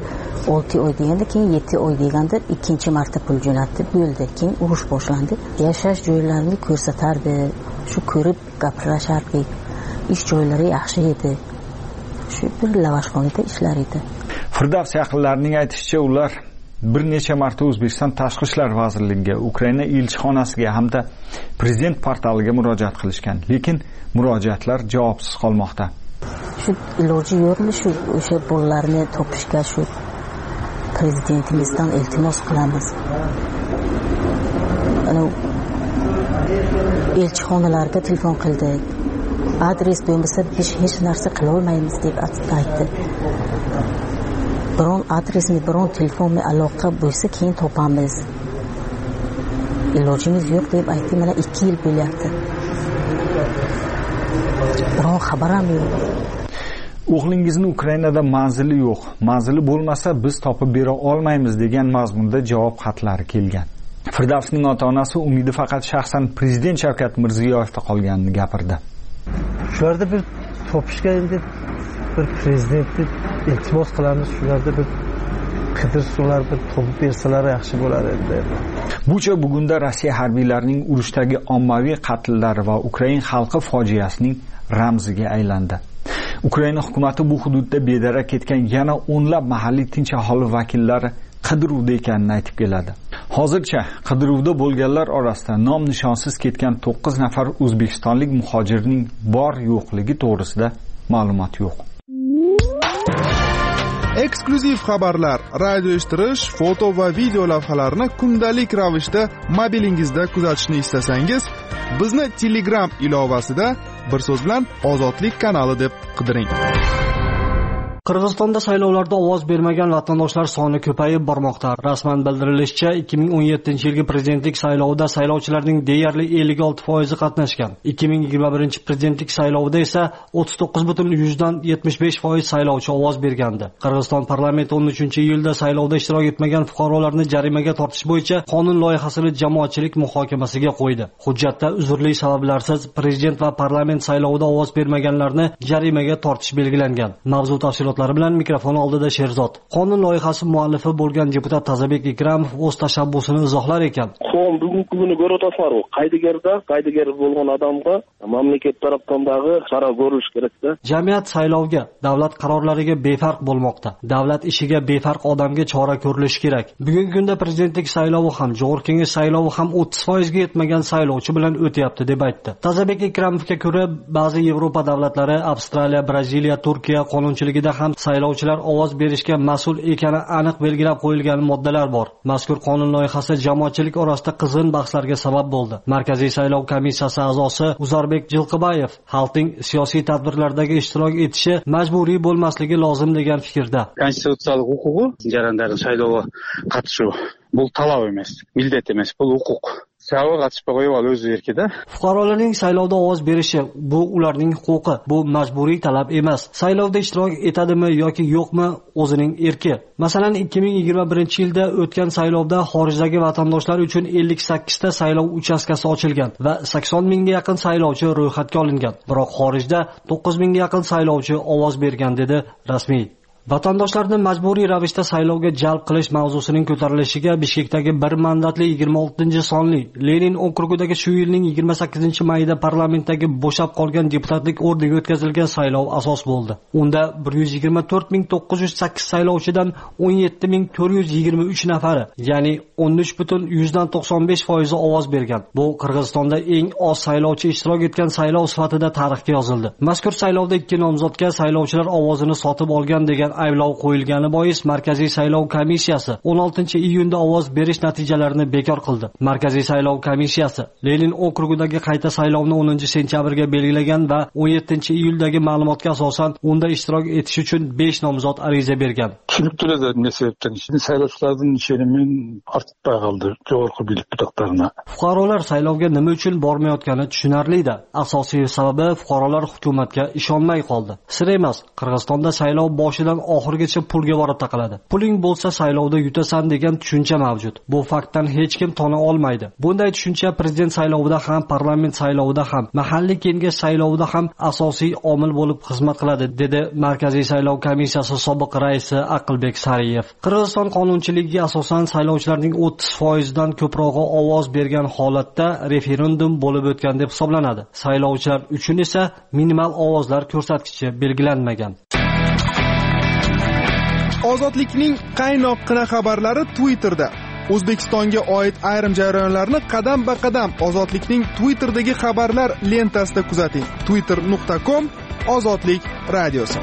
olti oy deganda keyin yetti oy deganda ikkinchi marta pul jo'natdi, bo'ldi. Keyin urush boshlandi. Yashash joylarini ko'rsatardi. Shu ko'rib gapirishardik. Ish joylari yaxshi edi. Shu bir lavashxonada ishlar edi. Firdavs yaqinlarining aytishicha, ular bir necha marta O'zbekiston Tashqi ishlar vazirligiga, Ukraina elchixonasiga hamda prezident portaliga murojaat qilishgan, lekin murojaatlar javobsiz qolmoqda. Shu iloji yo'qmi shu o'sha bolalarni topishga shu prezidentimizdan iltimos qilamiz. Ana elchixonalarga telefon qildik. Adres bo'lmasa hech hech narsa qila olmaymiz deb aytdi. Biron adresmi, biron telefonmi aloqa bo'lsa keyin topamiz. Ilojimiz yo'q deb aytdi. Mana ikki yil bo'lyapti. Biron xabar ham yo'q. O'g'lingizni Ukrainada manzili yo'q. Manzili bo'lmasa biz topib bera olmaymiz degan mazmunda javob xatlari kelgan. Firdavsning ota-onasi umidi faqat shaxsan prezident Shavkat Mirziyoyevda qolganini gapirdi. Shularda bir topishga endi bir prezidentni iltimos qilamiz, shularda bir qidirsalar, bir topib bersalar yaxshi bo'lar edi. Bucha bugunda Rossiya harbiylarining urushdagi ommaviy qatlllari va Ukraina xalqi fojiasining ramziga aylandi. Ukraina hukumati bu hududda bedarak ketgan yana o'nlab mahalliy tinch aholi vakillari qidiruvda ekanini aytib keladi. Hozircha qidiruvda bo'lganlar orasida nom nishonsiz ketgan to'qqiz nafar o'zbekistonlik muhojirning bor yo'qligi to'g'risida ma'lumot yo'q. Eksklyuziv xabarlar, radio eshittirish, foto va video lavhalarni kundalik ravishda mobilingizda kuzatishni istasangiz, bizni Telegram ilovasida bir so'z bilan Ozodlik kanali deb qidiring. Qirg'izistonda saylovlarda ovoz bermagan vatandoshlar soni ko'payib bormoqda. Rasman bildirilishicha, ikki ming o'n yettinchi yilgi prezidentlik saylovida saylovchilarning deyarli ellik olti foizi qatnashgan. ikki ming yigirma birinchi prezidentlik saylovida esa o'ttiz to'qqiz butun yuzdan yetmish besh foiz saylovchi ovoz bergandi. Qirg'iziston parlamenti o'n uchinchi iyulda saylovda ishtirok etmagan fuqarolarni jarimaga tortish bo'yicha qonun loyihasini jamoatchilik muhokamasiga qo'ydi. Hujjatda uzrli sabablarsiz prezident va parlament saylovida ovoz bermaganlarni jarimaga tortish belgilangan. Mavzu tafsilotlari bilan mikrofon oldida Sherzod. Qonun loyihasi muallifi bo'lgan deputat Tazabek Ikramov o'z tashabbusini izohlar ekan. Qonun bugungi kuni ko'rib o'tasizlar-ku. Qaydigarda, qaydigar bo'lgan odamga mamlakat tarafdagi chora ko'rish kerak-da. Jamiyat saylovga, davlat qarorlariga befarq bo'lmoqda. Davlat ishiga befarq odamga chora ko'rilishi kerak. Bugungi kunda prezidentlik saylovi ham, Jo'g'ir kengash saylovi ham o'ttiz foizga yetmagan saylovchi bilan o'tyapti deb aytdi. Tazabek Ikramovga ko'ra, ba'zi Yevropa davlatlari, Avstraliya, Braziliya, Turkiya qonunchiligida ham saylovchilar ovoz berishga mas'ul ekani aniq belgilab qo'yilgan moddalar bor. Mazkur qonun loyihasi jamoatchilik orasida qizg'in bahslarga sabab bo'ldi. Markaziy saylov komissiyasi a'zosi Uzarbek Jilqibayev xalqning siyosiy tadbirlardagi ishtirok etishi majburiy bo'lmasligi lozim degan fikrda. Konstitutsiyalik huquqi jarayonlarda saylovga qatnashuv bu talab emas, millat emas, bu huquq. Saylovga qatnashib qo'yib o'z erkida. Fuqarolarning saylovda ovoz berishi bu ularning huquqi, bu majburiy talab emas. Saylovda ishtirok etadimi yoki yo'qmi o'zining erki. Masalan, ikki ming yigirma birinchi yilda o'tgan saylovda xorijdagi vatandoshlar uchun ellik sakkiz ta saylov uchastkasi ochilgan va sakson mingga yaqin saylovchi ro'yxatga olingan. Biroq xorijda to'qqiz mingga yaqin saylovchi ovoz bergan dedi rasmiy. Vatandoshlarni majburiy ravishda saylovga jalb qilish mavzusining ko'tarilishiga Bishkekdagi bir mandatli yigirma oltinchi sonli Lenin okrugidagi shu yilning yigirma sakkizinchi mayida parlamentdagi bo'shab qolgan deputatlik o'rniga o'tkazilgan saylov asos bo'ldi. Unda bir yuz yigirma to'rt ming to'qqiz yuz sakkiz saylovchidan o'n yetti ming to'rt yuz yigirma uch nafari, ya'ni o'n uch butun yuzdan to'qson besh foizi ovoz bergan. Bu Qirg'izistonda eng oz saylovchi ishtirok etgan saylov sifatida tarixga yozildi. Mazkur saylovda ikki nomzodga saylovchilar ovozini sotib olgan degan ayblov qo'yilgani bois Markaziy saylov komissiyasi o'n oltinchi iyunda ovoz berish natijalarini bekor qildi. Markaziy saylov komissiyasi Lenin okrugidagi qayta saylovni o'ninchi sentyabrga belgilagan va o'n yettinchi iyuldagi ma'lumotga asosan unda ishtirok etish uchun besh nomzod ariza bergan. Tushunibdilar ne sebepten ishini saylovchilarning ishini ortib qoldi jo'g'irqi bilik butoqlarına. Fuqarolar saylovga nima uchun bormayotgani tushunarli-da. Asosiy sababi fuqarolar hukumatga ishonmay qoldi. Sir emas, Qirg'izistonda saylov boshidan oxirigacha pulga borib taqaladi. Puling bo'lsa saylovda yutasan degan tushuncha mavjud. Bu faktdan hech kim tona olmaydi. Bunday tushuncha prezident saylovida ham, parlament saylovida ham, mahalliy kengash saylovida ham asosiy omil bo'lib xizmat qiladi, dedi Markaziy saylov komissiyasi sobiq raisi Aqlbek Sariyev. Qirg'iziston qonunchiligiga asosan saylovchilarning o'ttiz foiz dan ko'prog'i ovoz bergan holatda referendum bo'lib o'tgan deb hisoblanadi. Saylovchilar uchun esa minimal ovozlar ko'rsatkichi belgilanmagan. Ozodlikning qaynoq-qina xabarlari Twitterda. O'zbekistonga oid ayrim jarayonlarni qadam-ba-qadam Ozodlikning Twitterdagi xabarlar lentasida kuzating. twitter nuqta com Ozodlik radiosi.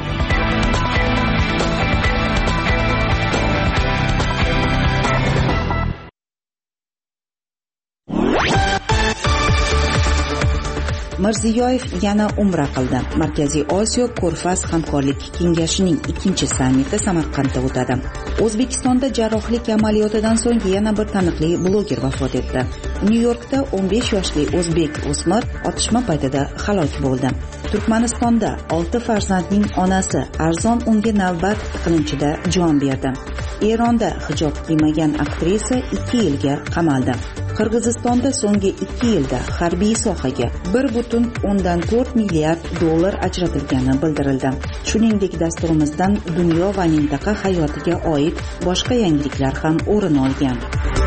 Mirziyoyev yana umra qildi. Markaziy Osiyo Ko'rfaz hamkorlik kengashining ikkinchi sammiti Samarqandda o'tadi. O'zbekistonda jarrohlik amaliyotidan so'ng yana bir taniqli bloger vafot etdi. Nyu-Yorkda o'n besh yoshli o'zbek o'smir otishma paytida halok bo'ldi. Turkmanistonda olti farzandning onasi arzon unga navbat qilinchida jon berdi. Eronda hijob kiymagan aktrisa ikki yilga qamaldi. Qirg'izistonda so'nggi ikki yilda harbiy sohaga bir butun o'ndan to'rt milliard dollar ajratilgani bildirildi. Shuningdek, dasturimizdan dunyo va mintaqa hayotiga oid boshqa yangiliklar ham o'rin olgan.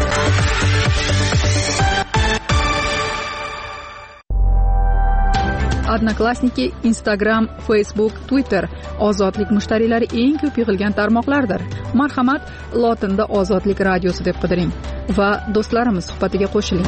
Odnoklassniki, Instagram, Facebook, Twitter ozodlik mushtariylari eng ko'p yig'ilgan tarmoqlardir. Marhamat, lotinda Ozodlik radiosi deb qidiring va do'stlarimiz suhbatiga qo'shiling.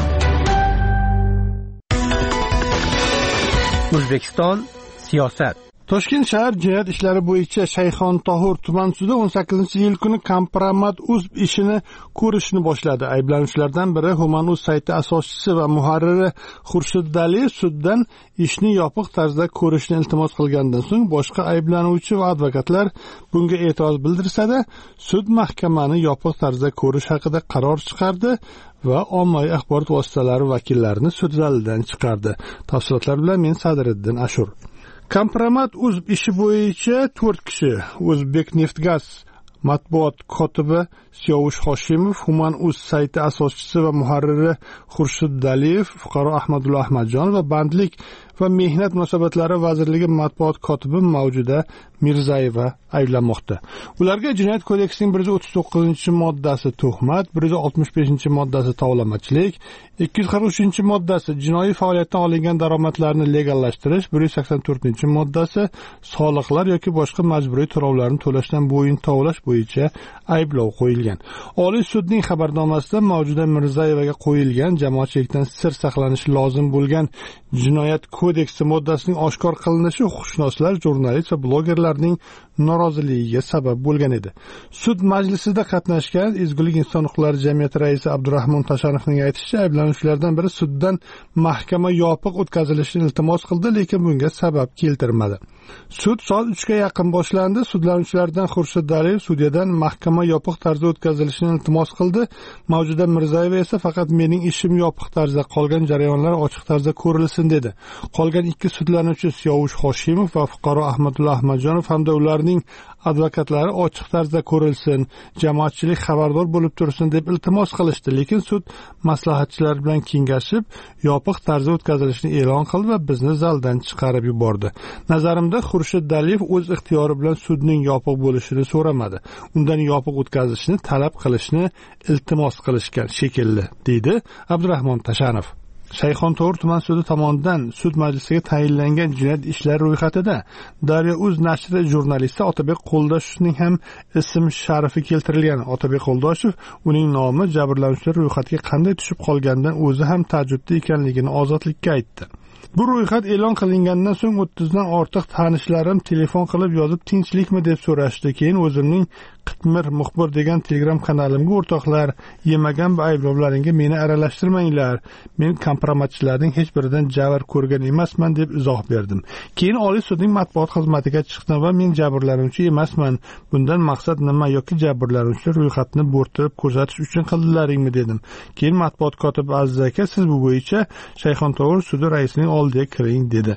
O'zbekiston siyosat. Toshkent shahar jinoyat ishlari bo'yicha Shayxontohur tuman sudi o'n sakkizinchi iyul kuni Kompromat uz ishini ko'rishni boshladi. Ayblanuvchilardan biri Human.uz sayti asoschisi va muharriri Xurshid Daliyev suddan ishni yopiq tarzda ko'rishni iltimos qilgandan so'ng boshqa ayblanuvchi va advokatlar bunga e'tiroz bildirsa-da, sud mahkamani yopiq tarzda ko'rish haqida qaror chiqardi va ommaviy axborot vositalari vakillarini sud zalidan chiqardi. Tafsilotlar bilan men Sadriddin Ashur. Kompromat uz ishi bo'yicha to'rt kishi: O'zbekneftgaz matbuot kotibi Siyovush Hoshimov, Human.uz sayti asoschisi va muharriri Xurshid Daliyev, fuqaro Ahmadulla Ahmadjon va bandlik va mehnat munosabatlari vazirligi matbuot kotibi Mavjuda Mirzayeva ayblanmoqda. Ularga Jinoyat kodeksining bir yuz o'ttiz to'qqizinchi moddasi tuhmat, bir yuz oltmish beshinchi moddasi tovlamachilik, ikki yuz qirq uchinchi moddasi jinoiy faoliyatdan olingan daromadlarni legallashtirish, bir yuz sakson to'rtinchi moddasi soliqlar yoki boshqa majburiy to'lovlarni to'lashdan bo'yin tovlash bo'yicha ayblov qo'yilgan. Oliy sudning xabarnomasida Mavjuda Mirzayevaga qo'yilgan jamoatchilikdan sir saqlanishi lozim bo'lgan Jinoyat kodeksi moddasining oshkor qilinishi huquqshunoslar, jurnalist va blogerlarning noroziligiga sabab bo'lgan edi. Sud majlisida qatnashgan Ezgulik inson huquqlari jamiyati raisi Abdurahmon Tashanovning aytishicha, ayblanuvchilardan biri suddan mahkama yopiq o'tkazilishini iltimos qildi, lekin bunga sabab keltirmadi. Sud soat uchga yaqin boshlandi. Sudlanuvchilardan Xurshid Daliyev sudyadan mahkama yopiq tarzda o'tkazilishini iltimos qildi. Mavjuda Mirzayeva esa faqat mening ishim yopiq tarzda, qolgan jarayonlar ochiq tarzda ko'rilsin dedi. Qolgan ikki sudlanuvchi Siyovush Hoshimov va fuqaro Ahmadulla Ahmadjonov hamda ularning advokatlari ochiq tarzda ko'rilsin, jamoatchilik xabardor bo'lib tursin deb iltimos qilishdi, lekin sud maslahatchilar bilan kengashib yopiq tarzda o'tkazilishini e'lon qildi va bizni zaldan chiqarib yubordi. Nazarimda Xurshid Daliyev o'z ixtiyori bilan sudning yopiq bo'lishini so'ramadi. Undan yopiq o'tkazishni talab qilishni iltimos qilishgan shekilli, deydi Abdurahmon Tashanov. Shayxontohur tuman sudi tomonidan sud majlisiga tayinlangan jinoyat ishlari ro'yxatida Daryo.uz nashri jurnalisti Otabek Qo'ldoshevning ham ism sharifi keltirilgan. Otabek Qo'ldoshev uning nomi jabrlanuvchilar ro'yxatiga qanday tushib qolganidan o'zi ham ta'jubda ekanligini Ozodlikka aytdi. Bu ro'yxat e'lon qilingandan so'ng o'ttizdan ortiq tanishlarim telefon qilib yozib tinchlikmi deb so'rashdi. Keyin o'zimning Qitmir muxbir degan Telegram kanalimga o'rtoqlar, yemagan bu ayblovlaringga meni aralashtirmanglar. Men kompromatchilarning hech biridan jabr ko'rgan emasman deb izoh berdim. Keyin Oliy sudning matbuot xizmatiga chiqdim va men jabrlanuvchi emasman. Bundan maqsad nima yoki jabrlanuvchilar ro'yxatini bo'rttirib ko'rsatish uchun qildilaringmi dedim. Keyin matbuot kotibi Aziz aka, siz bu bo'yicha Shayxontohur sudi raisining oldiga kiring dedi.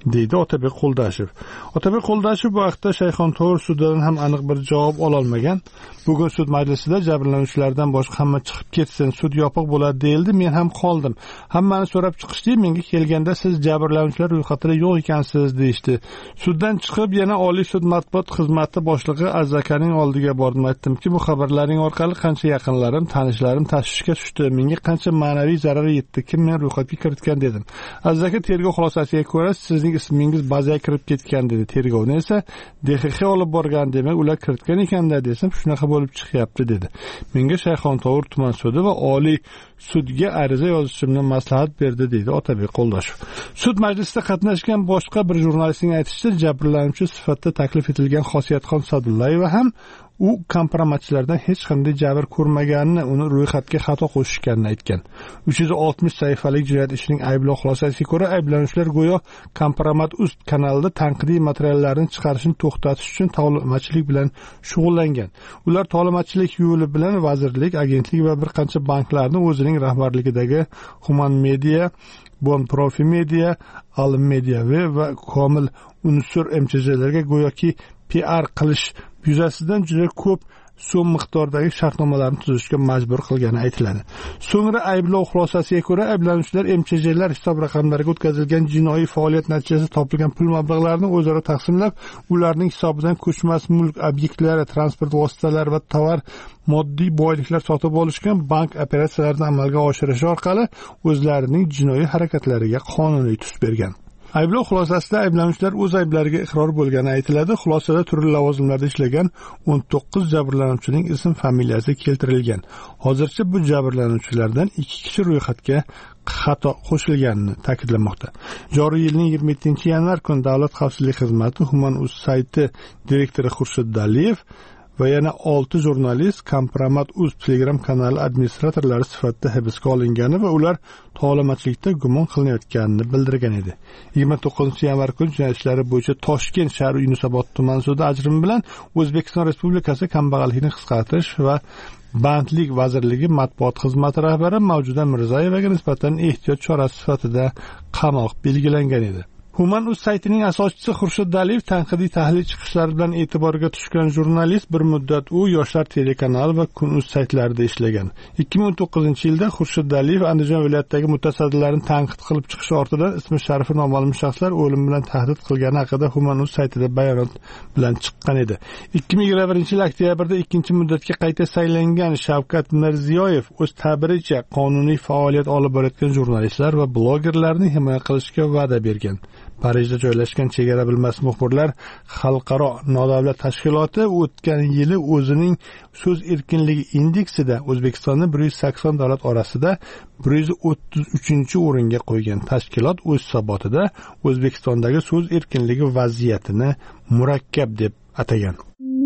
deydi Otabek Qo'ldashev. Otabek Qo'ldashev bu vaqtda Shayxontohur sudidan ham aniq bir javob ola olmagan. Bugun sud majlisida jabrlanuvchilardan boshqa hamma chiqib ketsin, sud yopiq bo'ladi deyildi. Men ham qoldim. Hammani so'rab chiqishdi. Menga kelganda siz jabrlanuvchilar ro'yxatida yo'q ekansiz deyishdi. Suddan chiqib yana Oliy sud matbuot xizmati boshlig'i Azakaning oldiga bordim. Aytdimki, bu xabarlaring orqali qancha yaqinlarim, tanishlarim tashvishga tushdi. Menga qancha ma'naviy zarar yetdi. Kim meni ro'yxatga kiritgan dedim. Azaka tergov xulosasiga ko'ra sizning ismingiz bazaga kirib ketgan dedi. Tergovni esa D X X olib borgan, demak ular kiritgan ekanda desam, shunaqa bo'lib chiqyapti dedi. Menga Shayxontohur tuman sudi va Oliy sudga ariza yozishimni maslahat berdi deydi Otabek Qo'ldashev. Sud majlisida qatnashgan boshqa bir jurnalistning aytishicha, jabrlanuvchi sifatida taklif etilgan Xosiyatxon Sadullayeva ham u kompromatchilardan hech qanday jabr ko'rmaganini, uni ro'yxatga xato qo'shishganini aytgan. uch yuz oltmish sahifalik jinoyat ishining ayblov xulosasiga ko'ra, ayblanuvchilar go'yo Kompromat.uz kanalida tanqidiy materiallarni chiqarishni to'xtatish uchun tovlamachilik bilan shug'ullangan. Ular tovlamachilik yo'li bilan vazirlik, agentlik va bir qancha banklarni o'zining rahbarligidagi Human Media, Bon Profi Media, Alim Media va Komil Unsur M Ch Jlarga go'yoki P R qilish yuzasidan juda ko'p so'm miqdordagi shartnomalarni tuzishga majbur qilgani aytiladi. So'ngra ayblov xulosasiga ko'ra, ayblanuvchilar M Ch Jlar hisob raqamlariga o'tkazilgan jinoiy faoliyat natijasida topilgan pul mablag'larini o'zaro taqsimlab, ularning hisobidan ko'chmas mulk obyektlari, transport vositalari va tovar moddiy boyliklar sotib olishgan, bank operatsiyalarini amalga oshirish orqali o'zlarining jinoiy harakatlariga qonuniy tus bergan. Ayblov xulosasida ayblanuvchilar o'z ayblariga iqror bo'lgani aytiladi. Xulosada turli lavozimlarda ishlagan o'n to'qqiz jabrlanuvchining ism familiyasi keltirilgan. Hozircha bu jabrlanuvchilardan ikki kishi ro'yxatga xato qo'shilganini ta'kidlamoqda. Joriy yilning yigirma yettinchi yanvar kuni Davlat xavfsizlik xizmati Human.uz sayti direktori Xurshid Daliyev va yana olti jurnalist Kompromat.uz Telegram kanali administratorlari sifatida hibsga olingani va ular tovlamachilikda gumon qilinayotganini bildirgan edi. yigirma to'qqizinchi yanvar kuni jinoyat ishlari bo'yicha Toshkent shahri Yunusobod tuman sudi ajrimi bilan O'zbekiston Respublikasi kambag'allikni qisqartirish va bandlik vazirligi matbuot xizmati rahbari Mavjuda Mirzayevaga nisbatan ehtiyot chorasi sifatida qamoq belgilangan edi. Human.uz saytining asoschisi Xurshid Daliyev tanqidiy tahlil chiqishlari bilan e'tiborga tushgan jurnalist, bir muddat u Yoshlar telekanali va Kun.uz saytlarida ishlagan. ikki ming o'n to'qqizinchi yilda Xurshid Daliyev Andijon viloyatidagi mutasaddilarni tanqid qilib chiqishi ortidan ismi sharifi noma'lum shaxslar o'lim bilan tahdid qilgani haqida Human.uz saytida bayonot bilan chiqqan edi. ikki ming yigirma birinchi yil oktyabrda ikkinchi muddatga qayta saylangan Shavkat Mirziyoyev o'z ta'biricha qonuniy faoliyat olib borayotgan jurnalistlar va blogerlarni himoya qilishga va'da bergan. Parijda joylashgan chegara bilmas muxbirlar xalqaro nodavlat tashkiloti o'tgan yili o'zining so'z erkinligi indeksida O'zbekistonni bir yuz sakson davlat orasida bir yuz o'ttiz uchinchi o'ringa qo'ygan. Tashkilot o'z hisobotida O'zbekistondagi so'z erkinligi vaziyatini murakkab deb atagan.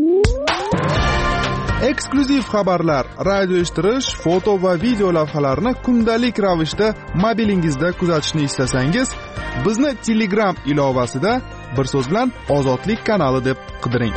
Eksklyuziv xabarlar, radio eshittirish, foto va video lavhalarni kundalik ravishda mobilingizda kuzatishni istasangiz, bizni Telegram ilovasida bir so'z bilan Ozodlik kanali deb qidiring.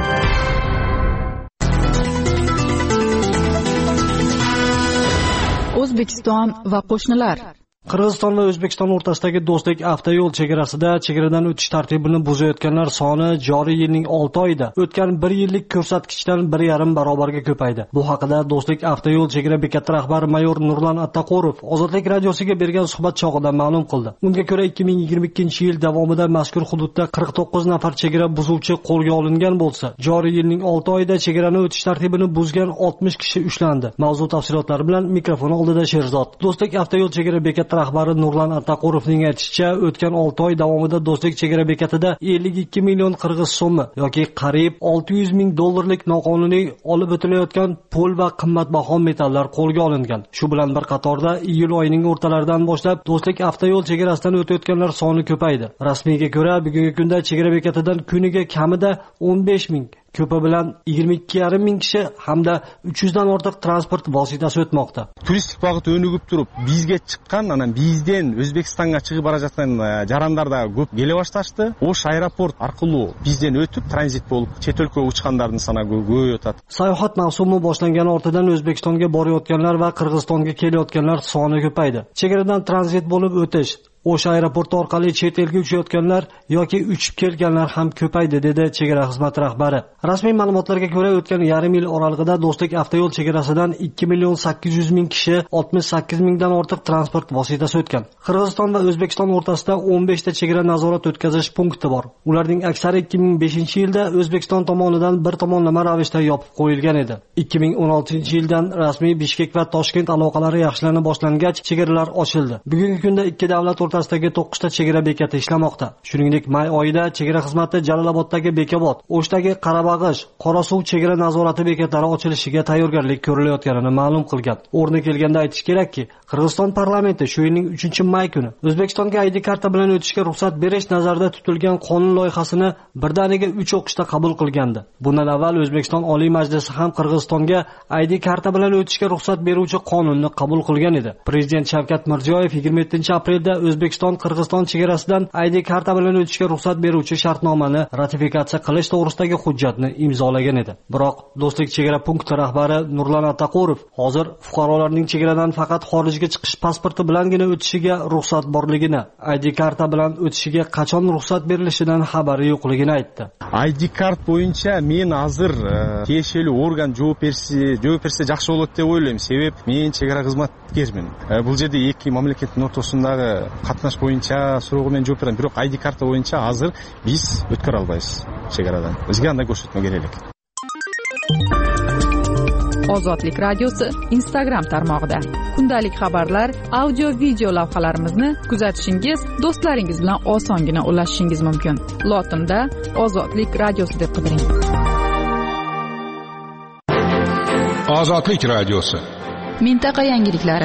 O'zbekiston va qo'shnilar. Qirg'iziston va O'zbekiston o'rtasidagi do'stlik avtoyo'l chegarasida chegaradan o'tish tartibini buzayotganlar soni joriy yilning olti oyida o'tgan bir yillik ko'rsatkichdan bir yarim barobarga ko'paydi. Bu haqida do'stlik avtoyo'l chegara bekati rahbari mayor Nurlan Attaqorov Ozodlik radiosiga bergan suhbat chog'ida ma'lum qildi. Unga ko'ra ikki ming yigirma ikkinchi yil davomida mazkur hududda qirq to'qqiz nafar chegara buzuvchi qo'lga olingan bo'lsa, joriy yilning olti oyida chegarani o'tish tartibini buzgan oltmish kishi ushlandi. Mavzu tafsilotlari bilan mikrofon oldida Sherzod. Do'stlik avtoyo'l chegara bekati rahbari Nurlan Attaqorovning aytishicha, o'tgan olti oy davomida do'stlik chegara bekatida ellik ikki million qirg'iz so'mi yoki qariyb olti yuz ming dollarlik noqonuniy olib o'tilayotgan pul va qimmatbaho metallar qo'lga olingan. Shu bilan bir qatorda iyul oyining o'rtalaridan boshlab do'stlik avtoyo'l chegarasidan o'tayotganlar soni ko'paydi. Rasmiyga ko'ra, bugungi kunda chegara bekatidan kuniga kamida o'n besh ming, ko'pi bilan yigirma ikki yarim ming kishi hamda uch yuz dan ortiq transport vositasi o'tmoqda. Turistik бағыт өнігіп тұрып, бизге чыққан, анан бизден Өзбекстанга чыгып бара жаткан жарандар да көп келе башташты. Ош аэропорт аркылуу бизден өтүп, транзит болуп, чет өлкөгө учкандардын саны көбөйүп атат. Sayohat mavsumi boshlangan ortidan O'zbekistonga borayotganlar va Qirg'izistonga kelayotganlar soni ko'paydi. Chegaradan tranzit bo'lib o'tish, o'sha aeroport orqali chet elga uchayotganlar yoki uchib kelganlar ham ko'paydi, dedi chegara xizmati rahbari. Rasmiy ma'lumotlarga ko'ra, o'tgan yarim yil oralig'ida Do'stlik avtoyo'l chegarasidan ikki million sakkiz yuz ming kishi, oltmish sakkiz mingdan ortiq transport vositasi o'tgan. Qirg'iziston va O'zbekiston o'rtasida o'n besh ta chegara nazorat o'tkazish punkti bor. Ularning aksari ikki ming beshinchi yilda O'zbekiston tomonidan bir tomonlama ravishda yopib qo'yilgan edi. ikki ming o'n oltinchi yildan rasmiy Bishkek va Toshkent aloqalari yaxshilana boshlangach, chegaralar ochildi. Bugungi kunda ikki davlat o'rtasidagi to'qqiz ta chegara bekati ishlamoqda. Shuningdek, may oyida chegara xizmati Jaloloboddagi Bekobod, O'shdagi Qarabag'ish, Qorasuv chegara nazorati bekatlari ochilishiga tayyorgarlik ko'rilayotganini ma'lum qilgan. O'rni kelganda aytish kerakki, Qirg'iziston parlamenti shu yilning uchinchi may kuni O'zbekistonga I D karta bilan o'tishga ruxsat berish nazarda tutilgan qonun loyihasini birdaniga uch o'qishda qabul qilgandi. Bundan avval O'zbekiston Oliy Majlisi ham Qirg'izistonga I D karta bilan o'tishga ruxsat beruvchi qonunni qabul qilgan edi. Prezident Shavkat Mirziyoyev yigirma yettinchi aprelda O'zbekiston Qirg'iziston chegarasidan I D karta bilan o'tishga ruxsat beruvchi shartnomani ratifikatsiya qilish to'g'risidagi hujjatni imzolagan edi. Biroq Do'stlik chegara punkti rahbari Nurlan Attaqurov hozir fuqarolarning chegaradan faqat xorijga chiqish pasporti bilangina o'tishiga ruxsat borligini, I D karta bilan o'tishiga qachon ruxsat berilishidan xabari yo'qligini aytdi. I D kart bo'yicha men hozir tegishli organ javob bersa, javob bersa yaxshi bo'ladi deb o'ylayman. Себеп men chegara xizmatkerman. Бұл жерде екі мемлекеттің ортасындағы қатынаш бойынша сұраумен жауап беремін. Бирок I D карта бойынша азыр біз өткөр албайбыз чегарадан. Бизге андай көрсөтмө керек элек. Ozodlik radiosi Instagram tarmog'ida kundalik xabarlar, audio, video lavhalarimizni kuzatishingiz, do'stlaringiz bilan osongina ulashishingiz mumkin. Lotinda Ozodlik radiosi deb qidiring. Ozodlik radiosi. Mintaqa yangiliklari.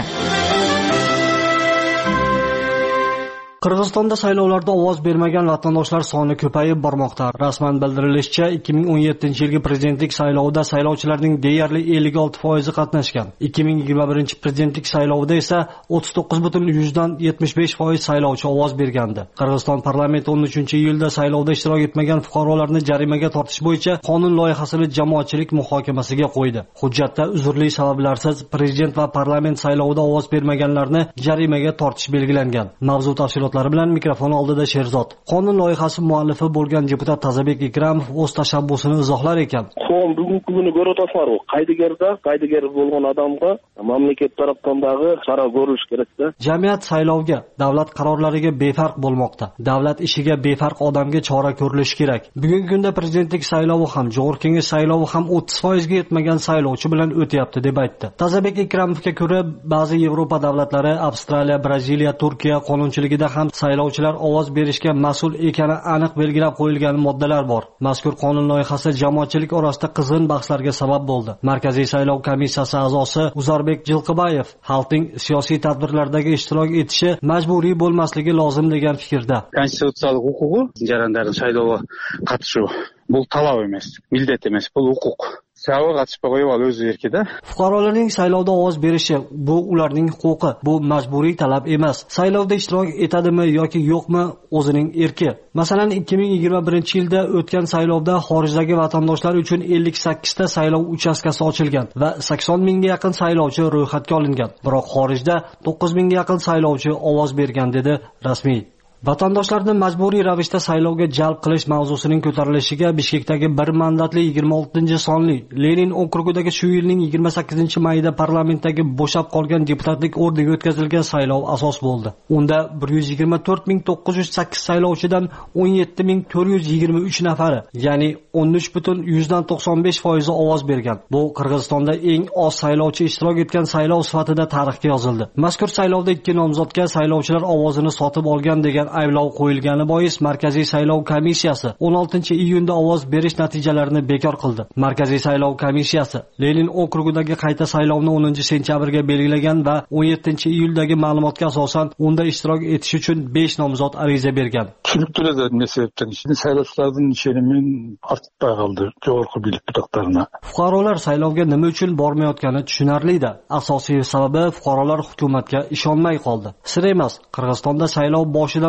Qirg'izistonda saylovlarda ovoz bermagan vatandoshlar soni ko'payib bormoqda. Rasman bildirilishicha, ikki ming o'n yettinchi yilgi prezidentlik saylovida saylovchilarning deyarli ellik olti foizi qatnashgan. ikki ming yigirma birinchi prezidentlik saylovida esa o'ttiz to'qqiz butun yuzdan yetmish besh foiz saylovchi ovoz bergandi. Qirg'iziston parlamenti o'n uchinchi iyulda saylovda ishtirok etmagan fuqarolarni jarimaga tortish bo'yicha qonun loyihasini jamoatchilik muhokamasiga qo'ydi. Hujjatda uzrli sabablarsiz prezident va parlament saylovida ovoz bermaganlarni jarimaga tortish belgilangan. Mavzu tafsilot bilan mikrofon oldida Sherzod. Qonun loyihasi muallifi bo'lgan deputat Tazabek Ikramov o'z tashabbusini izohlar ekan. Qonun bugungi kuni ko'rib o'tasizlar, qaydigarda, qaydigar bo'lgan odamga mamlakat tarafdagi chora ko'rish kerakda. Jamiyat saylovga, davlat qarorlariga befarq bo'lmoqda. Davlat ishiga befarq odamga chora ko'rilishi kerak. Bugungi kunda prezidentlik saylovi ham, Jo'g'ir kengash saylovi ham o'ttiz foizga yetmagan saylovchi bilan o'tyapti deb aytdi. Tazabek Ikramovga ko'ra, ba'zi Yevropa davlatlari, Avstraliya, Braziliya, Turkiya qonunchiligida ham saylovchilar ovoz berishga mas'ul ekani aniq belgilab qo'yilgan moddalar bor. Mazkur qonun loyihasi jamoatchilik orasida qizg'in bahslarga sabab bo'ldi. Markaziy saylov komissiyasi a'zosi Uzarbek Jilqibayev xalqning siyosiy tadbirlardagi ishtirok etishi majburiy bo'lmasligi lozim degan fikrda. Konstitutsiyalik huquqi jarayonlarga saylovga qatnashuv bu talab emas, millat emas, bu huquq. Saylovga qatnashib qo'yib o'z erkida. Fuqarolarning saylovda ovoz berishi bu ularning huquqi, bu majburiy talab emas. Saylovda ishtirok etadimi yoki yo'qmi o'zining erki. Masalan, ikki ming yigirma birinchi yilda o'tgan saylovda xorijdagi vatandoshlar uchun ellik sakkiz ta saylov uchastkasi ochilgan va sakson mingga yaqin saylovchi ro'yxatga olingan. Biroq xorijda to'qqiz mingga yaqin saylovchi ovoz bergan, dedi rasmiy. Vatandoshlarni majburiy ravishda saylovga jalb qilish mavzusining ko'tarilishiga Bishkekdagi bir mandatli yigirma oltinchi sonli Lenin okrugidagi shu yilning yigirma sakkizinchi mayida parlamentdagi bo'shab qolgan deputatlik o'rniga o'tkazilgan saylov asos bo'ldi. Unda bir yuz yigirma to'rt ming to'qqiz yuz sakkiz saylovchidan o'n yetti ming to'rt yuz yigirma uch nafari, ya'ni o'n uch butun yuzdan to'qson besh foizi ovoz bergan. Bu Qirg'izistonda eng oz saylovchi ishtirok etgan saylov sifatida tarixga yozildi. Mazkur saylovda ikki nomzodga saylovchilar ovozini sotib olgan degan ayblov qo'yilgani bois Markaziy saylov komissiyasi o'n oltinchi iyunda ovoz berish natijalarini bekor qildi. Markaziy saylov komissiyasi Lenin okrugidagi qayta saylovni o'ninchi sentyabrga belgilagan va o'n yettinchi iyuldagi ma'lumotga asosan unda ishtirok etish uchun besh nomzod ariza bergan. Tushuntiradi ne sebepten ishini saylovchilarning ishini ortib qoldi jo'g'irqi bilik butoqlarına. Fuqarolar saylovga nima uchun bormayotgani tushunarli-da. Asosiy sababi fuqarolar hukumatga ishonmay qoldi. Sir emas, Qirg'izistonda saylov boshidan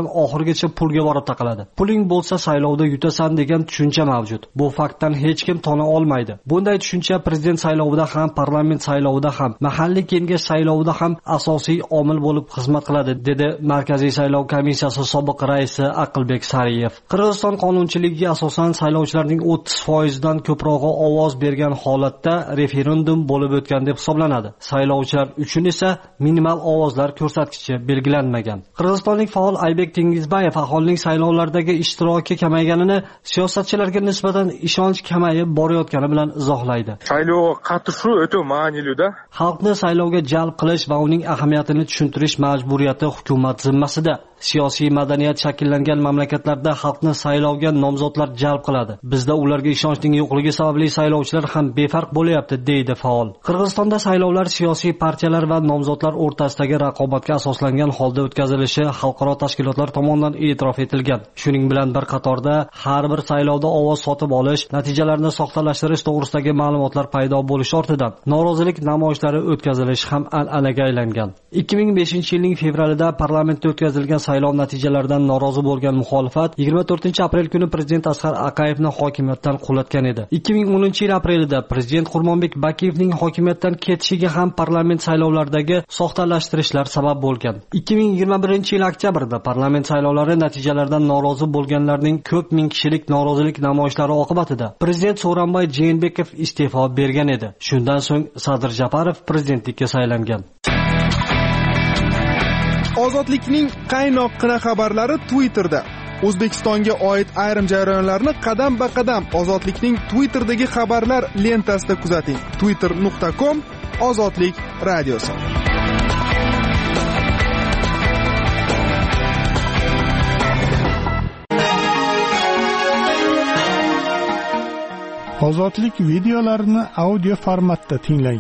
boshidan oxirigacha pulga borib taqaladi. Puling bo'lsa saylovda yutasan degan tushuncha mavjud. Bu faktdan hech kim tona olmaydi. Bunday tushuncha prezident saylovida ham, parlament saylovida ham, mahalliy kengash saylovida ham asosiy omil bo'lib xizmat qiladi, dedi Markaziy saylov komissiyasi sobiq raisi Aqlbek Sariyev. Qirg'iziston qonunchiligiga asosan saylovchilarning o'ttiz foizdan ko'prog'i ovoz bergan holatda referendum bo'lib o'tgan deb hisoblanadi. Saylovchilar uchun esa minimal ovozlar ko'rsatkichi belgilanmagan. Qirg'izistonlik faol Aybek Tengizbayev aholining saylovlardagi ishtiroki kamayganini siyosatchilarga nisbatan ishonch kamayib borayotgani bilan izohlaydi. Saylovga qatnashuv o'ta ma'nili-da. Xalqni saylovga jalb qilish va uning ahamiyatini tushuntirish majburiyati hukumat zimmasida. Siyosiy madaniyat shakllangan mamlakatlarda xalqni saylovga nomzodlar jalb qiladi. Bizda ularga ishonchning yo'qligi sababli saylovchilar ham befarq bo'lyapti, deydi faol. Qirg'izistonda saylovlar siyosiy partiyalar va nomzodlar o'rtasidagi raqobatga asoslangan holda o'tkazilishi xalqaro tashkilotlar tomonidan e'tirof etilgan. Shuning bilan bir qatorda har bir saylovda ovoz sotib olish, natijalarni soxtalashtirish to'g'risidagi ma'lumotlar paydo bo'lishi ortidan norozilik namoyishlari o'tkazilishi ham an'anaga aylangan. ikki ming beshinchi yilning fevralida parlamentda o'tkazilgan saylov natijalaridan norozi bo'lgan muxolifat yigirma to'rtinchi aprel kuni prezident Asqar Aqayevni hokimiyatdan qulatgan edi. ikki ming o'ninchi yil aprelida prezident Qurmonbek Bakiyevning hokimiyatdan ketishiga ham parlament saylovlaridagi soxtalashtirishlar sabab bo'lgan. ikki ming yigirma birinchi yil oktyabrda parlament saylovlari natijalaridan norozi bo'lganlarning ko'p ming kishilik norozilik namoyishlari oqibatida prezident Sooronbay Jeenbekov iste'fo bergan edi. Shundan so'ng Sadir Japarov prezidentlikka saylangan. Ozodlikning qaynoqqina xabarlari Twitterda. O'zbekistonga oid ayrim jarayonlarni qadam-ba-qadam Ozodlikning Twitterdagi xabarlar lentasida kuzating. twitter nuqta com Ozodlik radiosi. Ozodlik videolarini audio formatda tinglang.